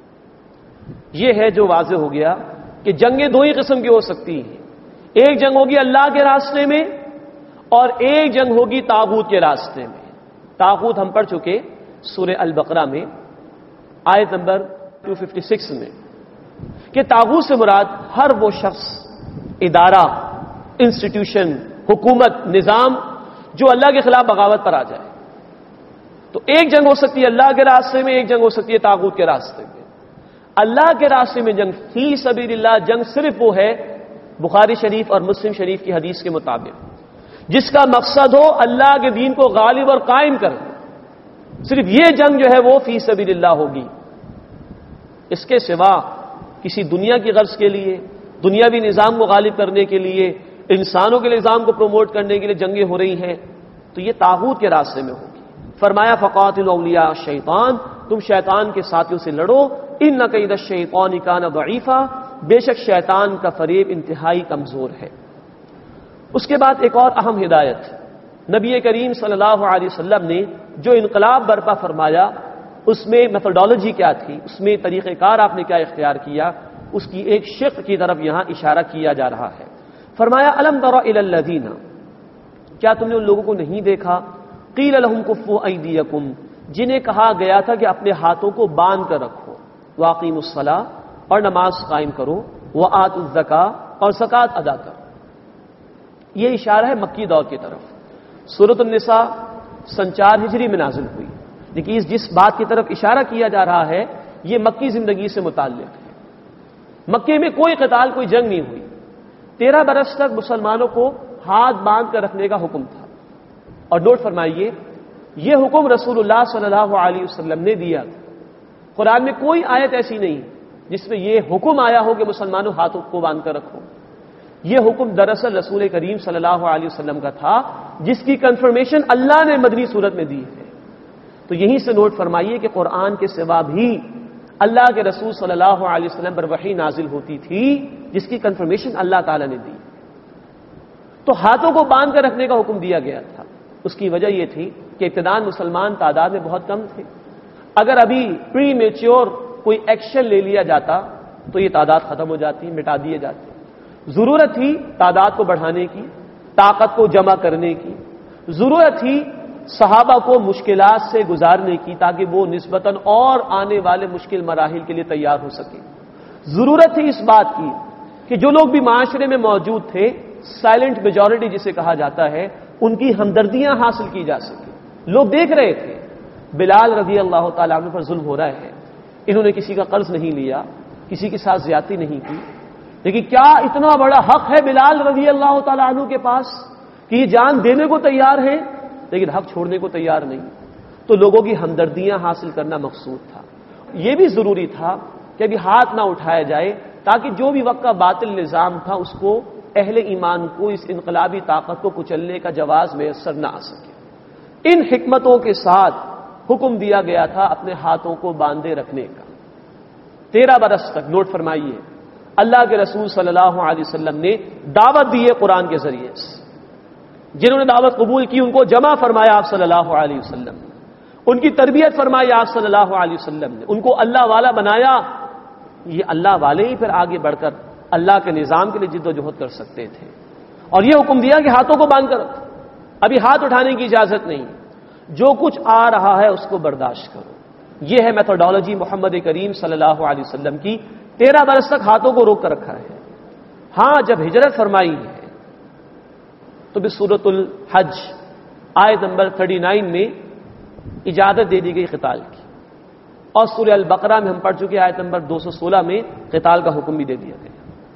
یہ ہے جو واضح ہو گیا کہ جنگیں دو ہی قسم کی ہو سکتی ہیں، ایک جنگ ہوگی اللہ کے راستے میں اور ایک جنگ ہوگی طاغوت کے راستے میں۔ طاغوت ہم پڑھ چکے سورہ البقرہ میں آیت نمبر دو سو چھپن میں کہ طاغوت سے مراد ہر وہ شخص، ادارہ، انسٹیٹیوشن، حکومت، نظام جو اللہ کے خلاف بغاوت پر آ جائے۔ تو ایک جنگ ہو سکتی ہے اللہ کے راستے میں، ایک جنگ ہو سکتی ہے طاغوت کے راستے میں۔ اللہ کے راستے میں جنگ فی سبیل اللہ جنگ صرف وہ ہے بخاری شریف اور مسلم شریف کی حدیث کے مطابق جس کا مقصد ہو اللہ کے دین کو غالب اور قائم کرنا، صرف یہ جنگ جو ہے وہ فی سبیل اللہ ہوگی۔ اس کے سوا کسی دنیا کی غرض کے لیے، دنیاوی نظام کو غالب کرنے کے لیے، انسانوں کے نظام کو پروموٹ کرنے کے لیے جنگیں ہو رہی ہیں تو یہ طاغوت کے راستے میں ہوگی۔ فرمایا فقاتلوا اولیاء الشیطان، تم شیطان کے ساتھیوں سے لڑو، ان کید الشیطان کان ضعیفا، بے شک شیطان کا فریب انتہائی کمزور ہے۔ اس کے بعد ایک اور اہم ہدایت، نبی کریم صلی اللہ علیہ وسلم نے جو انقلاب برپا فرمایا اس میں میتھڈالوجی کیا تھی، اس میں طریقہ کار آپ نے کیا اختیار کیا، اس کی ایک شق کی طرف یہاں اشارہ کیا جا رہا ہے۔ فرمایا الم تر الی الذین، کیا تم نے ان لوگوں کو نہیں دیکھا، قیل لهم کفوا ایدیکم، جنہیں کہا گیا تھا کہ اپنے ہاتھوں کو باندھ کر رکھو، واقیموا الصلاۃ، اور نماز قائم کرو، وآتوا الزکاۃ، اور زکوٰۃ ادا کرو۔ یہ اشارہ ہے مکی دور کی طرف۔ سورۃ النساء سن چار ہجری میں نازل ہوئی، لیکن جس بات کی طرف اشارہ کیا جا رہا ہے یہ مکی زندگی سے متعلق ہے۔ مکے میں کوئی قتال، کوئی جنگ نہیں ہوئی، تیرہ برس تک مسلمانوں کو ہاتھ باندھ کر رکھنے کا حکم تھا۔ اور نوٹ فرمائیے یہ حکم رسول اللہ صلی اللہ علیہ وسلم نے دیا تھا۔ قرآن میں کوئی آیت ایسی نہیں جس میں یہ حکم آیا ہو کہ مسلمانوں ہاتھوں کو باندھ کر رکھو۔ یہ حکم دراصل رسول کریم صلی اللہ علیہ وسلم کا تھا جس کی کنفرمیشن اللہ نے مدنی صورت میں دی ہے۔ تو یہیں سے نوٹ فرمائیے کہ قرآن کے سوا بھی اللہ کے رسول صلی اللہ علیہ وسلم پر وحی نازل ہوتی تھی جس کی کنفرمیشن اللہ تعالی نے دی۔ تو ہاتھوں کو باندھ کر رکھنے کا حکم دیا گیا تھا۔ اس کی وجہ یہ تھی کہ ابتداءً مسلمان تعداد میں بہت کم تھے، اگر ابھی پری میچور کوئی ایکشن لے لیا جاتا تو یہ تعداد ختم ہو جاتی، مٹا دیے جاتے۔ ضرورت تھی تعداد کو بڑھانے کی، طاقت کو جمع کرنے کی، ضرورت تھی صحابہ کو مشکلات سے گزارنے کی تاکہ وہ نسبتاً اور آنے والے مشکل مراحل کے لیے تیار ہو سکے۔ ضرورت تھی اس بات کی کہ جو لوگ بھی معاشرے میں موجود تھے، سائلنٹ میجورٹی جسے کہا جاتا ہے، ان کی ہمدردیاں حاصل کی جا سکیں۔ لوگ دیکھ رہے تھے بلال رضی اللہ تعالیٰ عنہ پر ظلم ہو رہا ہے، انہوں نے کسی کا قرض نہیں لیا، کسی کے ساتھ زیادتی نہیں کی، لیکن کیا اتنا بڑا حق ہے بلال رضی اللہ تعالیٰ عنہ کے پاس کہ یہ جان دینے کو تیار ہے لیکن حق چھوڑنے کو تیار نہیں؟ تو لوگوں کی ہمدردیاں حاصل کرنا مقصود تھا۔ یہ بھی ضروری تھا کہ ابھی ہاتھ نہ اٹھایا جائے، تاکہ جو بھی وقت کا باطل نظام تھا اس کو اہل ایمان کو اس انقلابی طاقت کو کچلنے کا جواز میسر نہ آ سکے۔ ان حکمتوں کے ساتھ حکم دیا گیا تھا اپنے ہاتھوں کو باندھے رکھنے کا۔ تیرہ برس تک، نوٹ فرمائیے، اللہ کے رسول صلی اللہ علیہ وسلم نے دعوت دی ہے قرآن کے ذریعے سے۔ جنہوں نے دعوت قبول کی ان کو جمع فرمایا آپ صلی اللہ علیہ وسلم نے، ان کی تربیت فرمائی آپ صلی اللہ علیہ وسلم نے، ان کو اللہ والا بنایا۔ یہ اللہ والے ہی پھر آگے بڑھ کر اللہ کے نظام کے لیے جد و جہد کر سکتے تھے۔ اور یہ حکم دیا کہ ہاتھوں کو باندھ کر رکھو، ابھی ہاتھ اٹھانے کی اجازت نہیں، جو کچھ آ رہا ہے اس کو برداشت کرو۔ یہ ہے میتھڈالوجی محمد کریم صلی اللہ علیہ وسلم کی۔ تیرہ برس تک ہاتھوں کو روک کر رکھا ہے۔ ہاں جب ہجرت فرمائی ہے تو بھی سورۃ الحج آیت نمبر انتیس میں اجازت دے دی گئی قتال کی، اور سورہ البقرہ میں ہم پڑھ چکے آیت نمبر دو سو سولہ میں قتال کا حکم بھی دے دیا گیا۔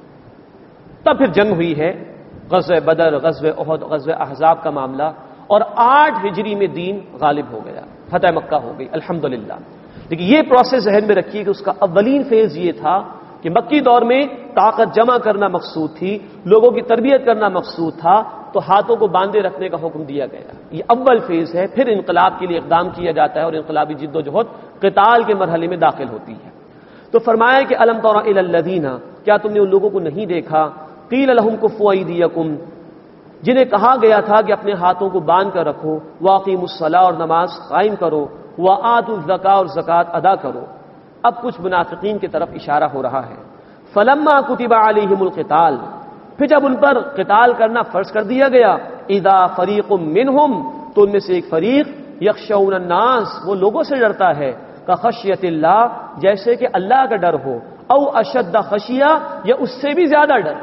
تب پھر جنگ ہوئی ہے، غزوہ بدر، غزوہ احد، غزوہ احزاب کا معاملہ، اور آٹھ ہجری میں دین غالب ہو گیا، فتح مکہ ہو گئی الحمدللہ۔ لیکن یہ پروسیس ذہن میں رکھیے کہ اس کا اولین فیز یہ تھا کہ مکی دور میں طاقت جمع کرنا مقصود تھی، لوگوں کی تربیت کرنا مقصود تھا، تو ہاتھوں کو باندھے رکھنے کا حکم دیا گیا۔ یہ اول فیز ہے، پھر انقلاب کے لیے اقدام کیا جاتا ہے اور انقلابی جد و جہد قتال کے مرحلے میں داخل ہوتی ہے۔ تو فرمایا کہ الم تر الی الذین، کیا تم نے ان لوگوں کو نہیں دیکھا، قیل لہم کفوا ایدیکم، جنہیں کہا گیا تھا کہ اپنے ہاتھوں کو باندھ کر رکھو، واقیموا الصلاۃ، اور نماز قائم کرو، وآتوا الزکاۃ، اور زکوٰۃ ادا کرو۔ اب کچھ منافقین کی طرف اشارہ ہو رہا ہے۔ فلما کتب علیہم القتال، پھر جب ان پر قتال کرنا فرض کر دیا گیا، اذا فریق منہم، تو ان میں سے ایک فریق، یخشون الناس، وہ لوگوں سے ڈرتا ہے، کخشیت اللہ، جیسے کہ اللہ کا ڈر ہو، او اشد خشیہ، یا اس سے بھی زیادہ ڈر۔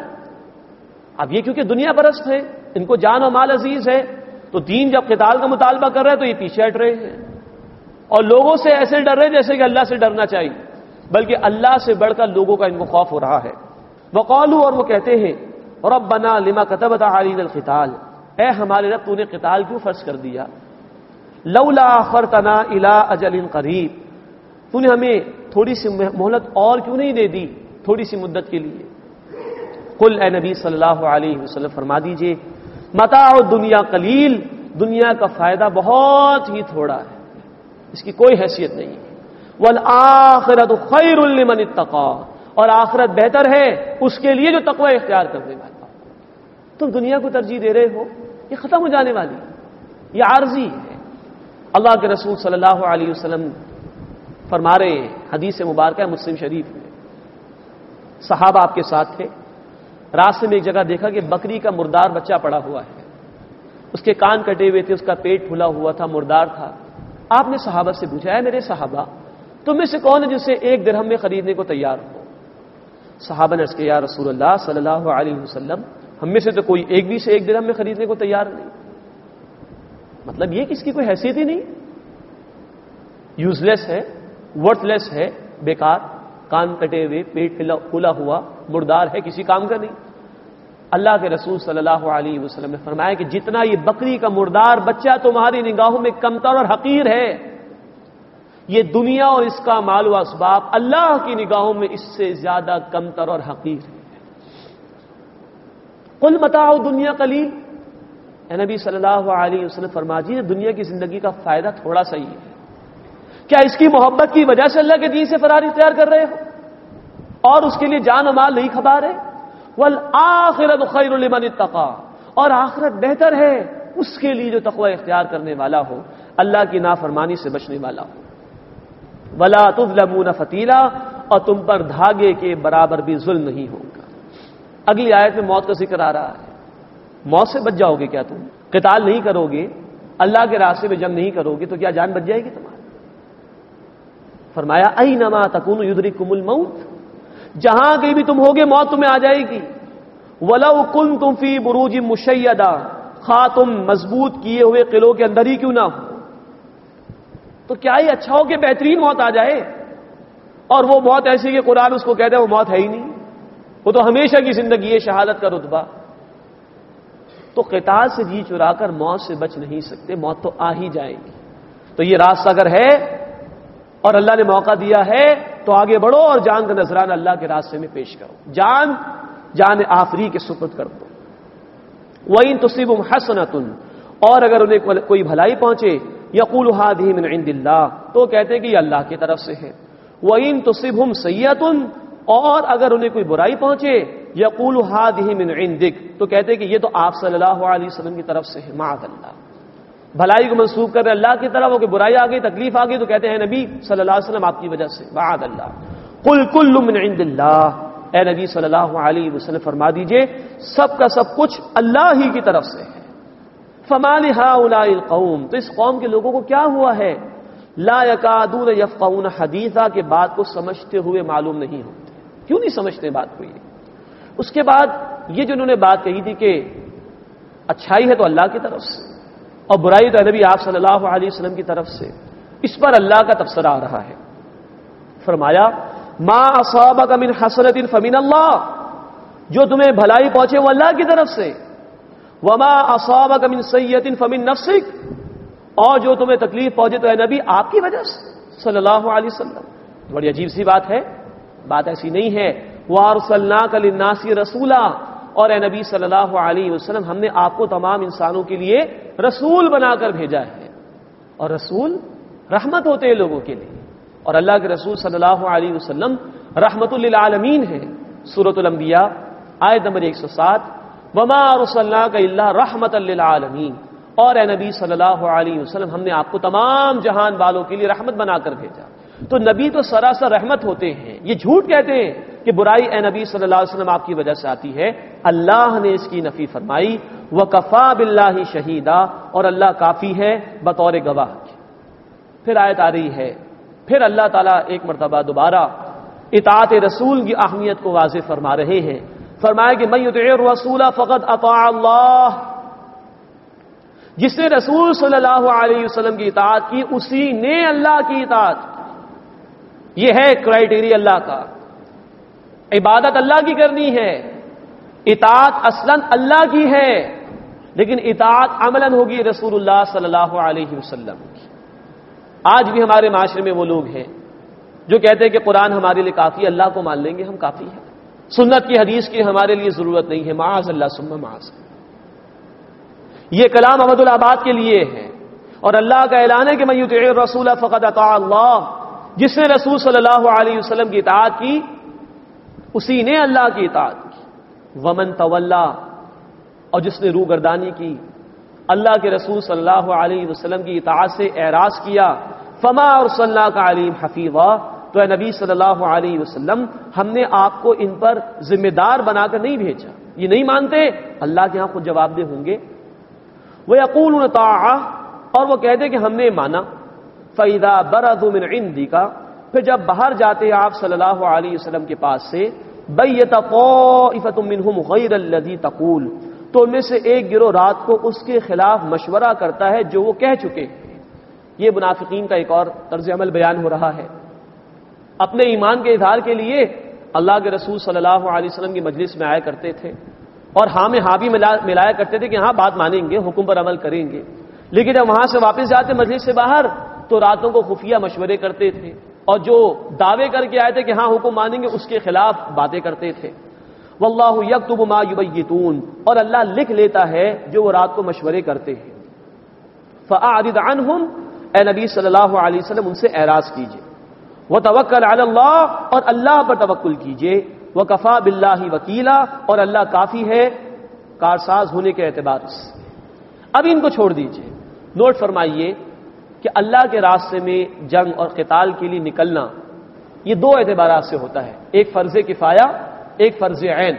اب یہ کیونکہ دنیا پرست ہے، ان کو جان و مال عزیز ہے، تو دین جب قتال کا مطالبہ کر رہے تو یہ پیچھے ہٹ رہے ہیں، اور لوگوں سے ایسے ڈر رہے جیسے کہ اللہ سے ڈرنا چاہیے، بلکہ اللہ سے بڑھ کر لوگوں کا ان کو خوف ہو رہا ہے۔ وقالوا، اور وہ کہتے ہیں، ربنا لما كتبت علينا القتال، اے ہمارے رب تو نے قتال کیوں فرض کر دیا، لولا اخرتنا الى اجل قریب، تو نے ہمیں تھوڑی سی مہلت اور کیوں نہیں دے دی، تھوڑی سی مدت کے لیے۔ قل، اے نبی صلی اللہ علیہ وسلم فرما دیجئے، متاع الدنیا قلیل، دنیا کا فائدہ بہت ہی تھوڑا ہے، اس کی کوئی حیثیت نہیں ہے، والآخرۃ خیر لمن اتقى، اور آخرت بہتر ہے اس کے لیے جو تقوی اختیار کرنے والا۔ تم دنیا کو ترجیح دے رہے ہو، یہ ختم ہو جانے والی ہے، یہ عارضی ہے۔ اللہ کے رسول صلی اللہ علیہ وسلم فرما رہے ہیں، حدیث مبارکہ مسلم شریف میں، صحابہ آپ کے ساتھ تھے، راستے میں ایک جگہ دیکھا کہ بکری کا مردار بچہ پڑا ہوا ہے، اس کے کان کٹے ہوئے تھے، اس کا پیٹ پھلا ہوا تھا، مردار تھا۔ آپ نے صحابہ سے پوچھا، ہے میرے صحابہ، تم میں سے کون ہے جسے ایک درہم میں خریدنے کو تیار ہو؟ صحابہ نے عرض کیا، یا رسول اللہ صلی اللہ علیہ وسلم، ہم میں سے تو کوئی ایک بھی سے ایک درہم میں خریدنے کو تیار نہیں۔ مطلب یہ کہ اس کی کوئی حیثیت ہی نہیں، یوز لیس ہے، ورتھ لیس ہے، بیکار، کان کٹے ہوئے، پیٹ پھلا ہوا، مردار ہے، کسی کام کا نہیں۔ اللہ کے رسول صلی اللہ علیہ وسلم نے فرمایا کہ جتنا یہ بکری کا مردار بچہ تمہاری نگاہوں میں کمتر اور حقیر ہے، یہ دنیا اور اس کا مال و اسباب اللہ کی نگاہوں میں اس سے زیادہ کمتر اور حقیر ہے۔ قل متاع الدنیا قلیل، اے نبی صلی اللہ علیہ وسلم فرما دیجیے، دنیا کی زندگی کا فائدہ تھوڑا سا ہی ہے، کیا اس کی محبت کی وجہ سے اللہ کے دین سے فرار اختیار کر رہے ہو اور اس کے لیے جان و مال نہیں کھپا رہے؟ والآخرۃ خیر لمن اتقى، اور آخرت بہتر ہے اس کے لیے جو تقوی اختیار کرنے والا ہو، اللہ کی نافرمانی سے بچنے والا ہو۔ ولا تظلمون فتیلا، اور تم پر دھاگے کے برابر بھی ظلم نہیں ہوگا۔ اگلی آیت میں موت کا ذکر آ رہا ہے، موت سے بچ جاؤ گے کیا تم؟ قتال نہیں کرو گے، اللہ کے راستے میں جنگ نہیں کرو گے تو کیا جان بچ جائے گی تمہاری؟ فرمایا اینما تکونوا یدرککم الموت، جہاں کہیں بھی تم ہوگے موت تمہیں آ جائے گی۔ ولو کنتم فی بروج مشیدہ، خواہ تم مضبوط کیے ہوئے قلعوں کے اندر ہی کیوں نہ ہو، تو کیا ہی اچھا ہو کہ بہترین موت آ جائے، اور وہ موت ایسی کہ قرآن اس کو کہتا ہے وہ موت ہے ہی نہیں، وہ تو ہمیشہ کی زندگی ہے، شہادت کا رتبہ۔ تو قتال سے جی چرا کر موت سے بچ نہیں سکتے، موت تو آ ہی جائے گی۔ تو یہ راستہ اگر ہے اور اللہ نے موقع دیا ہے تو آگے بڑھو اور جان کا نذرانہ اللہ کے راستے میں پیش کرو، جان جان آفری کے سپرد کر دو۔ وَإِن تُصِبْهُمْ حَسَنَةٌ، اور اگر انہیں کوئی بھلائی پہنچے، یقول هذه من عند اللہ، تو کہتے ہیں کہ یہ اللہ کی طرف سے ہے۔ وَإِن تُصِبْهُمْ سَيِّئَةٌ، اور اگر انہیں کوئی برائی پہنچے، یقول هذه من عندک، تو کہتے ہیں کہ یہ تو آپ صلی اللہ علیہ وسلم کی طرف سے ہے، معاذ اللہ۔ بھلائی کو منسوب کر رہے اللہ کی طرف، وہ کہ برائی آ گئی، تکلیف آ گئی، تو کہتے ہیں نبی صلی اللہ علیہ وسلم آپ کی وجہ سے، معاذ اللہ۔ قل کل من عند اللہ، اے نبی صلی اللہ علیہ وسلم فرما دیجئے سب کا سب کچھ اللہ ہی کی طرف سے ہے۔ فما لهؤلاء القوم، تو اس قوم کے لوگوں کو کیا ہوا ہے، لا یکادون یفقهون حدیثا، کہ بات کو سمجھتے ہوئے معلوم نہیں ہوتے۔ کیوں نہیں سمجھتے بات کو؟ یہ اس کے بعد یہ جو انہوں نے بات کہی تھی کہ اچھائی ہے تو اللہ کی طرف سے اور برائی تو نبی آپ صلی اللہ علیہ وسلم کی طرف سے، اس پر اللہ کا تبصرہ آ رہا ہے۔ فرمایا ما اصابک من حسنۃ فمن اللہ، جو تمہیں بھلائی پہنچے وہ اللہ کی طرف سے، وما اصابک من سیئۃ فمن نفسک، اور جو تمہیں تکلیف پہنچے تو اے نبی آپ کی وجہ سے صلی اللہ علیہ وسلم۔ بڑی عجیب سی بات ہے، بات ایسی نہیں ہے۔ وَأَرْسَلْنَاكَ لِلنَّاسِ رَسُولًا، اور اے نبی صلی اللہ علیہ وسلم ہم نے آپ کو تمام انسانوں کے لیے رسول بنا کر بھیجا ہے، اور رسول رحمت ہوتے ہیں لوگوں کے لیے، اور اللہ کے رسول صلی اللہ علیہ وسلم رحمت للعالمین ہے۔ سورۃ الانبیاء آیت نمبر ایک سو سات، وما ارسلناک الا رحمتا للعالمین، اور اے نبی صلی اللہ علیہ وسلم ہم نے آپ کو تمام جہان والوں کے لیے رحمت بنا کر بھیجا۔ تو نبی تو سراسر رحمت ہوتے ہیں، یہ جھوٹ کہتے ہیں کہ برائی اے نبی صلی اللہ علیہ وسلم آپ کی وجہ سے آتی ہے، اللہ نے اس کی نفی فرمائی۔ وَكَفَى بِاللَّهِ شَهِيدًا، اور اللہ کافی ہے بطور گواہ کے۔ پھر آیت آ رہی ہے، پھر اللہ تعالیٰ ایک مرتبہ دوبارہ اطاعت رسول کی اہمیت کو واضح فرما رہے ہیں۔ فرمایا کہ مَن يُطِعِ الرَّسُولَ فَقَدْ أَطَاعَ اللَّهَ، جس نے رسول صلی اللہ علیہ وسلم کی اطاعت کی اسی نے اللہ کی اطاعت کی۔ یہ ہے کرائیٹیریا اللہ کا، عبادت اللہ کی کرنی ہے، اطاعت اصلاً اللہ کی ہے، لیکن اطاعت عملاً ہوگی رسول اللہ صلی اللہ علیہ وسلم کی۔ آج بھی ہمارے معاشرے میں وہ لوگ ہیں جو کہتے ہیں کہ قرآن ہمارے لیے کافی ہے، اللہ کو مان لیں گے ہم کافی ہیں، سنت کی حدیث کی ہمارے لیے ضرورت نہیں ہے، معاذ اللہ ثم معاذ۔ یہ کلام احمد الآباد کے لیے ہے، اور اللہ کا اعلان ہے کہ من یطع الرسول فقد اطاع اللہ، جس نے رسول صلی اللہ علیہ وسلم کی اطاعت کی اسی نے اللہ کی اطاعت کی۔ ومن تولا، اور جس نے روگردانی کی، اللہ کے رسول صلی اللہ علیہ وسلم کی اطاعت سے اعراض کیا، فما ارسلناک علیہم حفیظا، تو اے نبی صلی اللہ علیہ وسلم ہم نے آپ کو ان پر ذمہ دار بنا کر نہیں بھیجا۔ یہ نہیں مانتے، اللہ کے ہاں خود جواب دہ ہوں گے۔ وَيَقُولُونَ طَاعَةً، اور وہ کہتے کہ ہم نے مانا۔ فَإِذَا بَرَزُوا مِنْ عِنْدِكَ، پھر جب باہر جاتے آپ صلی اللہ علیہ وسلم کے پاس سے، بَيَّتَ طَائِفَةٌ مِّنْهُمْ غَيْرَ الَّذِي تَقُولُ، تو ان میں سے ایک گروہ رات کو اس کے خلاف مشورہ کرتا ہے جو وہ کہہ چکے ہیں۔ یہ منافقین کا ایک اور طرز عمل بیان ہو رہا ہے۔ اپنے ایمان کے اظہار کے لیے اللہ کے رسول صلی اللہ علیہ وسلم کی مجلس میں آیا کرتے تھے، اور ہاں میں ہاں بھی ملایا کرتے تھے کہ ہاں بات مانیں گے، حکم پر عمل کریں گے، لیکن جب وہاں سے واپس جاتے مجلس سے باہر تو راتوں کو خفیہ مشورے کرتے تھے، اور جو دعوے کر کے آئے تھے کہ ہاں حکم مانیں گے اس کے خلاف باتیں کرتے تھے۔ واللہ یکتب ما یبیتون، اور اللہ لکھ لیتا ہے جو وہ رات کو مشورے کرتے ہیں۔ فاعرض عنہم، اے نبی صلی اللہ علیہ وسلم ان سے اعراض کیجئے۔ وتوکل علی اللہ، اور اللہ پر توکل کیجئے۔ وکفی باللہ وکیلا، اور اللہ کافی ہے کارساز ہونے کے اعتبار سے۔ اب ان کو چھوڑ دیجئے۔ نوٹ فرمائیے کہ اللہ کے راستے میں جنگ اور قتال کے لیے نکلنا یہ دو اعتبارات سے ہوتا ہے، ایک فرض کفایہ، ایک فرض عین۔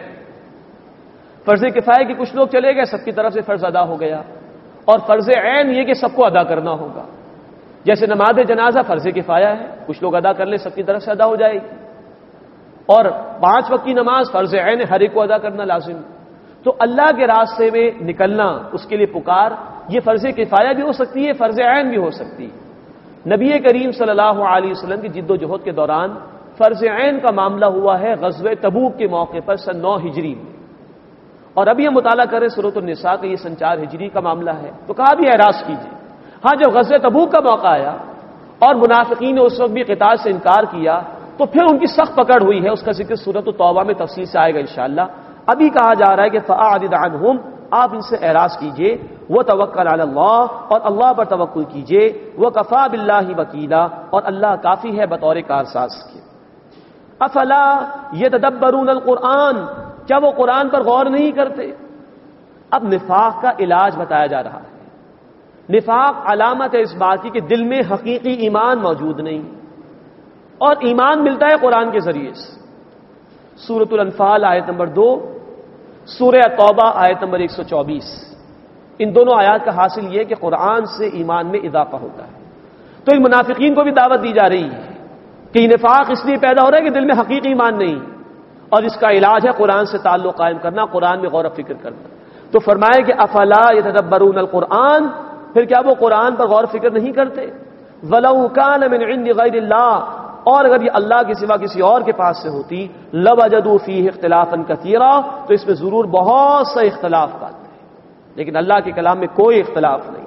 فرض کفایہ کہ کچھ لوگ چلے گئے، سب کی طرف سے فرض ادا ہو گیا، اور فرض عین یہ کہ سب کو ادا کرنا ہوگا۔ جیسے نماز جنازہ فرض کفایہ ہے، کچھ لوگ ادا کر لیں سب کی طرف سے ادا ہو جائے گی، اور پانچ وقت کی نماز فرض عین ہر ایک کو ادا کرنا لازم۔ تو اللہ کے راستے میں نکلنا، اس کے لیے پکار، یہ فرض کفایہ بھی ہو سکتی ہے، فرض عین بھی ہو سکتی ہے۔ نبی کریم صلی اللہ علیہ وسلم کی جد و جہد کے دوران فرض عین کا معاملہ ہوا ہے غزوہ تبوک کے موقع پر سن نو ہجری میں، اور ابھی ہم مطالعہ کریں سورۃ النساء کا، یہ سن چار ہجری کا معاملہ ہے۔ تو کہا بھی اعراض کیجیے۔ ہاں جب غزوہ تبوک کا موقع آیا اور منافقین نے اس وقت بھی قتال سے انکار کیا، تو پھر ان کی سخت پکڑ ہوئی ہے، اس کا ذکر سورۃ التوبہ میں تفصیل سے آئے گا انشاءاللہ۔ ابھی کہا جا رہا ہے کہ فَأَعْرِضْ عَنْهُمْ، آپ ان سے اعراض کیجئے، وَتَوَکَّلْ عَلَى اللَّهِ، اور اللہ پر توکل کیجئے، وَكَفَى بِاللَّهِ وَكِيلًا، اور اللہ کافی ہے بطور کارساز کے۔ افلا يتدبرون القرآن، کیا وہ قرآن پر غور نہیں کرتے؟ اب نفاق کا علاج بتایا جا رہا ہے۔ نفاق علامت ہے اس بات کی کہ دل میں حقیقی ایمان موجود نہیں، اور ایمان ملتا ہے قرآن کے ذریعے سے۔ سورۃ الانفال آیت نمبر دو، سورہ توبہ آیت نمبر ایک سو چوبیس، ان دونوں آیات کا حاصل یہ کہ قرآن سے ایمان میں اضافہ ہوتا ہے۔ تو ان منافقین کو بھی دعوت دی جا رہی ہے کہ یہ نفاق اس لیے پیدا ہو رہا ہے کہ دل میں حقیقی ایمان نہیں، اور اس کا علاج ہے قرآن سے تعلق قائم کرنا، قرآن میں غور و فکر کرنا۔ تو فرمایا کہ افلا یتدبرون القرآن، پھر کیا وہ قرآن پر غور و فکر نہیں کرتے؟ وَلَوْ كَانَ مِنْ عِنْدِ غَيْرِ اللَّهِ، اور اگر یہ اللہ کے سوا کسی اور کے پاس سے ہوتی، لَوَجَدُوا فِيهِ اخْتِلَافًا كَثِيرًا، تو اس میں ضرور بہت سے اختلاف پاتے ہیں، لیکن اللہ کے کلام میں کوئی اختلاف نہیں۔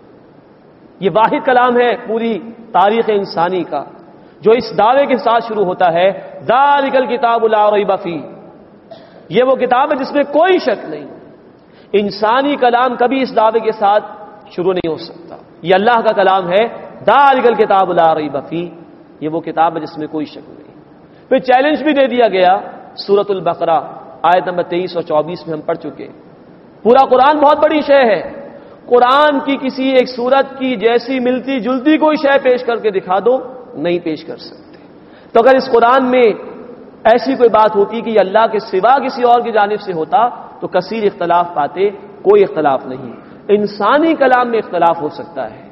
یہ واحد کلام ہے پوری تاریخ انسانی کا جو اس دعوے کے ساتھ شروع ہوتا ہے، ذَلِكَ الْكِتَابُ لَا رَيْبَ فِيهِ، یہ وہ کتاب ہے جس میں کوئی شک نہیں۔ انسانی کلام کبھی اس دعوے کے ساتھ شروع نہیں ہو سکتا، یہ اللہ کا کلام ہے، ذَلِكَ الْكِتَابُ لَا رَيْبَ فِيهِ، یہ وہ کتاب ہے جس میں کوئی شک نہیں۔ پھر چیلنج بھی دے دیا گیا، سورۃ البقرہ آیت نمبر تیئیس اور چوبیس میں ہم پڑھ چکے۔ پورا قرآن بہت بڑی شے ہے، قرآن کی کسی ایک سورت کی جیسی ملتی جلتی کوئی شے پیش کر کے دکھا دو، نہیں پیش کر سکتے۔ تو اگر اس قرآن میں ایسی کوئی بات ہوتی کہ یہ اللہ کے سوا کسی اور کی جانب سے ہوتا تو کثیر اختلاف پاتے، کوئی اختلاف نہیں۔ انسانی کلام میں اختلاف ہو سکتا ہے،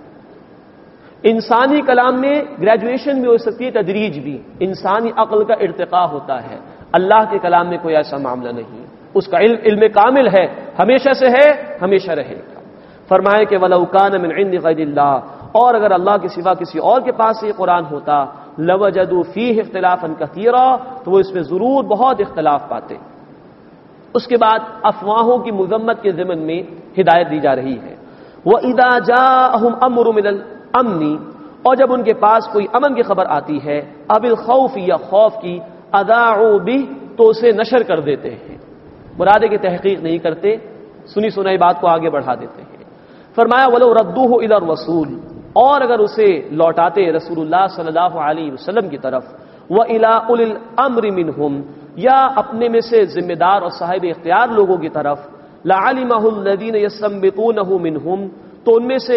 انسانی کلام میں گریجویشن بھی ہو سکتی ہے، تدریج بھی، انسانی عقل کا ارتقاء ہوتا ہے، اللہ کے کلام میں کوئی ایسا معاملہ نہیں، اس کا علم علم کامل ہے، ہمیشہ سے ہے، ہمیشہ رہے گا۔ فرمائے کہ وَلَوْ كَانَ مِنْ عِنْدِ غَيْرِ اللَّهِ، اور اگر اللہ کے سوا کسی اور کے پاس یہ قرآن ہوتا، لَوَجَدُوا فِيهِ اخْتِلَافًا كَثِيرًا، تو وہ اس میں ضرور بہت اختلاف پاتے۔ اس کے بعد افواہوں کی مذمت کے ضمن میں ہدایت دی جا رہی ہے۔ وَإِذَا جَاءَهُمْ أَمْرٌ مِنَ الْأَمْنِ، اور جب ان کے پاس کوئی امن کی خبر آتی ہے، اب الخوف یا خوف کی، اذاعوا بہ، تو اسے نشر کر دیتے ہیں، مراد ہے کہ تحقیق نہیں کرتے، سنی سنائی بات کو آگے بڑھا دیتے ہیں۔ فرمایا وَلَوْ رَدُّوهُ إِلَى الرَّسُولِ، اور اگر اسے لوٹاتے رسول اللہ صلی اللہ علیہ وسلم کی طرف، وَإِلَى أُولِي الْأَمْرِ مِنْهُمْ، یا اپنے میں سے ذمہ دار اور صاحب اختیار لوگوں کی طرف، لَعَلِمَهُ الَّذِينَ يَسْتَنبِطُونَهُ مِنْهُمْ، تو ان میں سے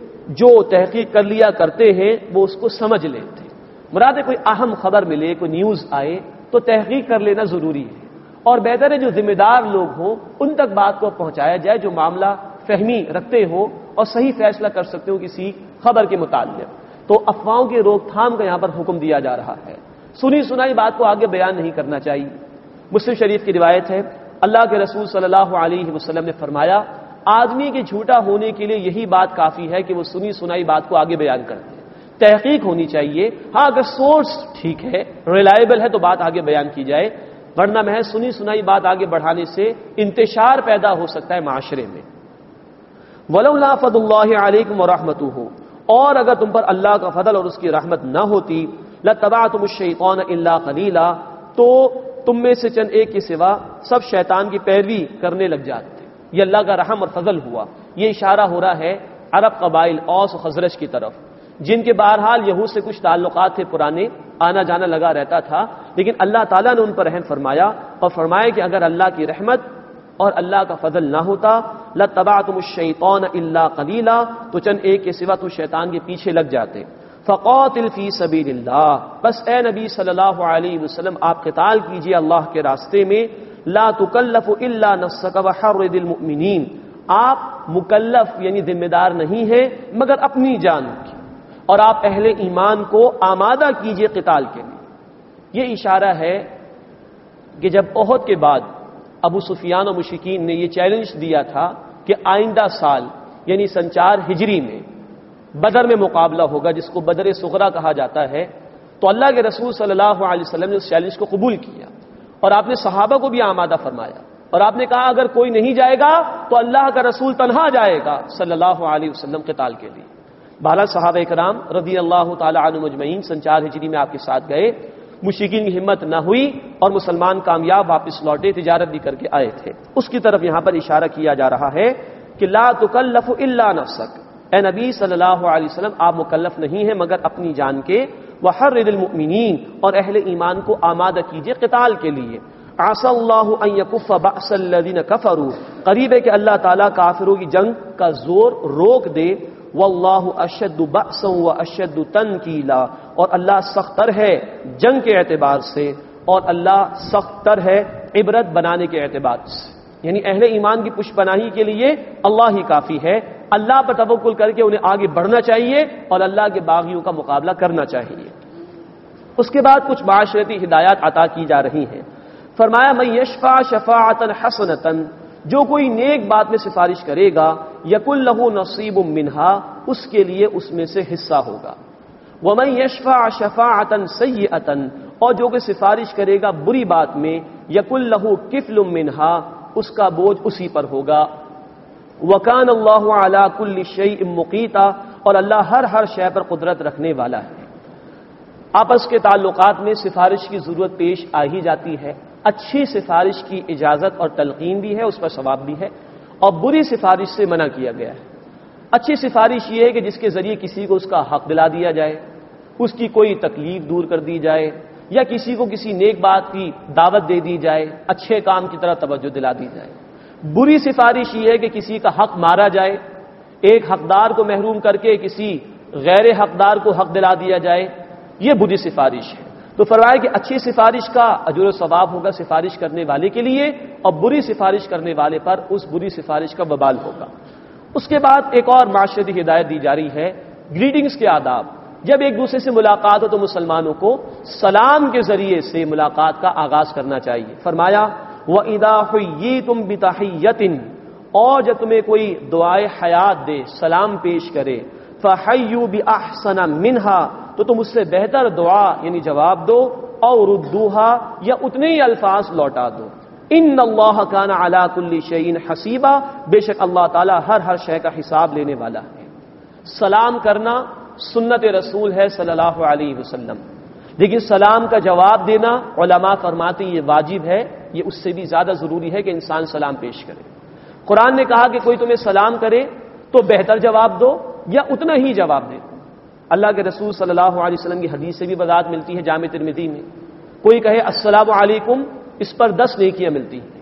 جو تحقیق کر لیا کرتے ہیں وہ اس کو سمجھ لیتے۔ مراد ہے کوئی اہم خبر ملے، کوئی نیوز آئے تو تحقیق کر لینا ضروری ہے، اور بہتر ہے جو ذمہ دار لوگ ہوں ان تک بات کو پہنچایا جائے، جو معاملہ فہمی رکھتے ہو اور صحیح فیصلہ کر سکتے ہو کسی خبر کے متعلق۔ تو افواہوں کی روک تھام کا یہاں پر حکم دیا جا رہا ہے، سنی سنائی بات کو آگے بیان نہیں کرنا چاہیے۔ مسلم شریف کی روایت ہے، اللہ کے رسول صلی اللہ علیہ وسلم نے فرمایا، آدمی کے جھوٹا ہونے کے لیے یہی بات کافی ہے کہ وہ سنی سنائی بات کو آگے بیان کرتے ہیں، تحقیق ہونی چاہیے، ہاں اگر سورس ٹھیک ہے، ریلائبل ہے تو بات آگے بیان کی جائے، ورنہ محض سنی سنائی بات آگے بڑھانے سے انتشار پیدا ہو سکتا ہے معاشرے میں۔ وَلَوْلَا فَضْلُ اللَّهِ عَلَيْكُمْ وَرَحْمَتُهُ، اور اگر تم پر اللہ کا فضل اور اس کی رحمت نہ ہوتی، لَتَّبَعْتُمُ الشَّيْطَانَ إِلَّا قَلِيلًا، تو تم میں سے چند ایک کے سوا سب شیطان کی پیروی کرنے لگ جاتے۔ یہ اللہ کا رحم اور فضل ہوا، یہ اشارہ ہو رہا ہے عرب قبائل اوس و خزرج کی طرف، جن کے بہرحال یہود سے کچھ تعلقات تھے پرانے، آنا جانا لگا رہتا تھا، لیکن اللہ تعالیٰ نے ان پر رحم فرمایا اور فرمایا کہ اگر اللہ کی رحمت اور اللہ کا فضل نہ ہوتا، لَتَّبَعْتُمُ الشَّيْطَانَ إِلَّا قَلِيلًا، تو چند ایک کے سوا تو شیطان کے پیچھے لگ جاتے۔ فَقَاتِلْ فِي سَبِيلِ اللَّهِ، بس اے نبی صلی اللہ علیہ وسلم آپ قتال کیجئے اللہ کے راستے میں، لا تکلف الا نفسک وحرد المؤمنین، آپ مکلف یعنی ذمہ دار نہیں ہیں مگر اپنی جان کی، اور آپ اہل ایمان کو آمادہ کیجئے قتال کے لیے۔ یہ اشارہ ہے کہ جب احد کے بعد ابو سفیان و مشرکین نے یہ چیلنج دیا تھا کہ آئندہ سال یعنی سن چار ہجری میں بدر میں مقابلہ ہوگا، جس کو بدر صغرا کہا جاتا ہے، تو اللہ کے رسول صلی اللہ علیہ وسلم نے اس چیلنج کو قبول کیا اور آپ نے صحابہ کو بھی آمادہ فرمایا، اور آپ نے کہا اگر کوئی نہیں جائے گا تو اللہ کا رسول تنہا جائے گا صلی اللہ علیہ وسلم قتال کے لیے۔ بہرحال صحابہ کرام رضی اللہ تعالی عنہم اجمعین سن چار ہجری میں آپ کے ساتھ گئے، مشرکین کی ہمت نہ ہوئی اور مسلمان کامیاب واپس لوٹے، تجارت بھی کر کے آئے تھے۔ اس کی طرف یہاں پر اشارہ کیا جا رہا ہے کہ لا تکلف الا نفسک، اے نبی صلی اللہ علیہ وسلم آپ مکلف نہیں ہیں مگر اپنی جان کے، وحرض المؤمنین اور اہل ایمان کو آمادہ کیجئے قتال کے لیے، عسى اللہ ان یکف بأس الذین کفروا، قریب ہے کہ اللہ تعالیٰ کافروں کی جنگ کا زور روک دے، واللہ اشد بأسا واشد تنکیلا، اور اللہ سخت تر ہے جنگ کے اعتبار سے اور اللہ سخت تر ہے عبرت بنانے کے اعتبار سے، یعنی اہل ایمان کی پشت پناہی کے لیے اللہ ہی کافی ہے، اللہ پر توکل کر کے انہیں آگے بڑھنا چاہیے اور اللہ کے باغیوں کا مقابلہ کرنا چاہیے۔ اس کے بعد کچھ معاشرتی ہدایات عطا کی جا رہی ہیں۔ فرمایا من یشفع شفاعۃ حسنۃ، جو کوئی نیک بات میں سفارش کرے گا، یکن لہ نصیب منہا، اس کے لیے اس میں سے حصہ ہوگا، ومن یشفع شفاعۃ سیئۃ، اور جو کوئی سفارش کرے گا بری بات میں، یکن لہ کفل منہا، اس کا بوجھ اسی پر ہوگا، وکان اللہ علی کل شیء مقیتا، اور اللہ ہر ہر شے پر قدرت رکھنے والا ہے۔ آپس کے تعلقات میں سفارش کی ضرورت پیش آ ہی جاتی ہے، اچھی سفارش کی اجازت اور تلقین بھی ہے، اس پر ثواب بھی ہے، اور بری سفارش سے منع کیا گیا ہے۔ اچھی سفارش یہ ہے کہ جس کے ذریعے کسی کو اس کا حق دلا دیا جائے، اس کی کوئی تکلیف دور کر دی جائے، یا کسی کو کسی نیک بات کی دعوت دے دی جائے، اچھے کام کی طرف توجہ دلا دی جائے۔ بری سفارش یہ ہے کہ کسی کا حق مارا جائے، ایک حقدار کو محروم کر کے کسی غیر حقدار کو حق دلا دیا جائے، یہ بری سفارش ہے۔ تو فرمایا کہ اچھی سفارش کا اجر و ثواب ہوگا سفارش کرنے والے کے لیے، اور بری سفارش کرنے والے پر اس بری سفارش کا وبال ہوگا۔ اس کے بعد ایک اور معاشرتی ہدایت دی جا رہی ہے، گریٹنگز کے آداب۔ جب ایک دوسرے سے ملاقات ہو تو مسلمانوں کو سلام کے ذریعے سے ملاقات کا آغاز کرنا چاہیے۔ فرمایا وَإِذَا حُيِّيتُم بِتَحِيَّةٍ، اور جب تمہیں کوئی دعائے حیات دے، سلام پیش کرے، فَحَيُّوا بِأَحْسَنَ مِنْهَا، تو تم اس سے بہتر دعا یعنی جواب دو، اور ردوہا، یا اتنے ہی الفاظ لوٹا دو۔ ان اللہ کان علی کل شیء حسیبا، بے شک اللہ تعالی ہر ہر شے کا حساب لینے والا ہے۔ سلام کرنا سنت رسول ہے صلی اللہ علیہ وسلم، لیکن سلام کا جواب دینا علماء فرماتے ہیں یہ واجب ہے، یہ اس سے بھی زیادہ ضروری ہے کہ انسان سلام پیش کرے۔ قرآن نے کہا کہ کوئی تمہیں سلام کرے تو بہتر جواب دو یا اتنا ہی جواب دے۔ اللہ کے رسول صلی اللہ علیہ وسلم کی حدیث سے بھی وضاحت ملتی ہے جامع ترمذی میں، کوئی کہے السلام علیکم، اس پر دس نیکیاں ملتی ہیں،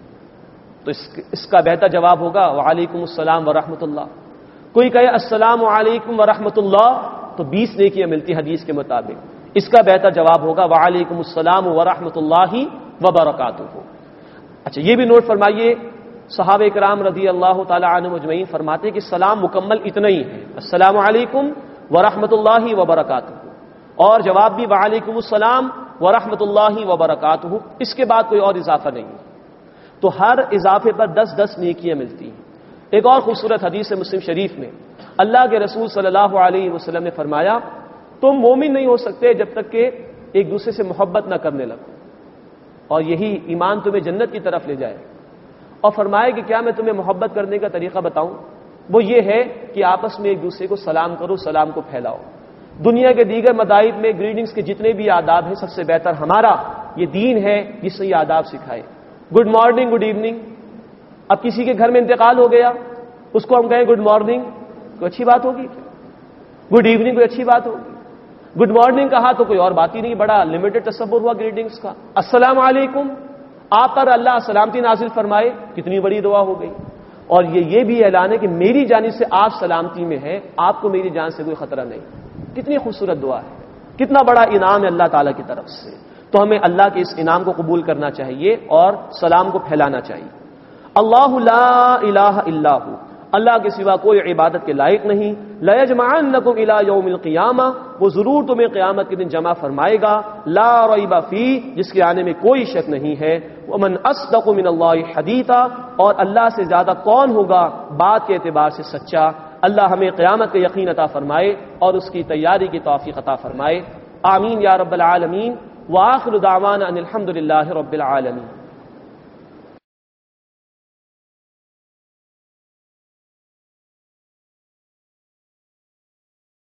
تو اس اس کا بہتر جواب ہوگا وعلیکم السلام ورحمۃ اللہ۔ کوئی کہے السلام علیکم ورحمۃ اللہ تو بیس نیکیاں ملتی حدیث کے مطابق، اس کا بہتر جواب ہوگا وعلیکم السلام ورحمۃ اللہ وبرکاتہ۔ اچھا یہ بھی نوٹ فرمائیے، صحابہ کرام رضی اللہ تعالی عنہم اجمعین فرماتے ہیں کہ سلام مکمل اتنا ہی ہے، السلام علیکم ورحمۃ اللہ وبرکاتہ، اور جواب بھی وعلیکم السلام ورحمۃ اللہ وبرکاتہ، اس کے بعد کوئی اور اضافہ نہیں، تو ہر اضافے پر دس دس نیکیاں ملتی ہیں۔ ایک اور خوبصورت حدیث ہے مسلم شریف میں، اللہ کے رسول صلی اللہ علیہ وسلم نے فرمایا تم مومن نہیں ہو سکتے جب تک کہ ایک دوسرے سے محبت نہ کرنے لگو، اور یہی ایمان تمہیں جنت کی طرف لے جائے۔ اور فرمایا کہ کیا میں تمہیں محبت کرنے کا طریقہ بتاؤں؟ وہ یہ ہے کہ آپس میں ایک دوسرے کو سلام کرو، سلام کو پھیلاؤ۔ دنیا کے دیگر مذاہب میں گریٹنگز کے جتنے بھی آداب ہیں، سب سے بہتر ہمارا یہ دین ہے جس نے یہ آداب سکھائے۔ گڈ مارننگ، گڈ ایوننگ، اب کسی کے گھر میں انتقال ہو گیا، اس کو ہم کہیں گڈ مارننگ، کوئی اچھی بات ہوگی؟ گڈ ایوننگ کوئی اچھی بات ہوگی؟ گڈ مارننگ کہا تو کوئی اور بات ہی نہیں، بڑا لمیٹڈ تصور ہوا گریٹنگز کا۔ السلام علیکم، آپ پر اللہ سلامتی نازل فرمائے، کتنی بڑی دعا ہو گئی۔ اور یہ یہ بھی اعلان ہے کہ میری جانب سے آپ سلامتی میں ہیں، آپ کو میری جان سے کوئی خطرہ نہیں۔ کتنی خوبصورت دعا ہے، کتنا بڑا انعام ہے اللہ تعالیٰ کی طرف سے۔ تو ہمیں اللہ کے اس انعام کو قبول کرنا چاہیے اور سلام کو پھیلانا چاہیے۔ اللہ لا الہ الا ہو، اللہ کے سوا کوئی عبادت کے لائق نہیں۔ لیجمعنکم الی یوم القیامہ، وہ ضرور تمہیں قیامت کے دن جمع فرمائے گا۔ لا ریب فیہ، جس کے آنے میں کوئی شک نہیں ہے۔ ومن اصدق من اللہ حدیثا، اور اللہ سے زیادہ کون ہوگا بات کے اعتبار سے سچا۔ اللہ ہمیں قیامت کا یقین عطا فرمائے اور اس کی تیاری کی توفیق عطا فرمائے۔ آمین یا رب العالمین۔ وآخر دعوانا ان الحمد للہ رب العالمین۔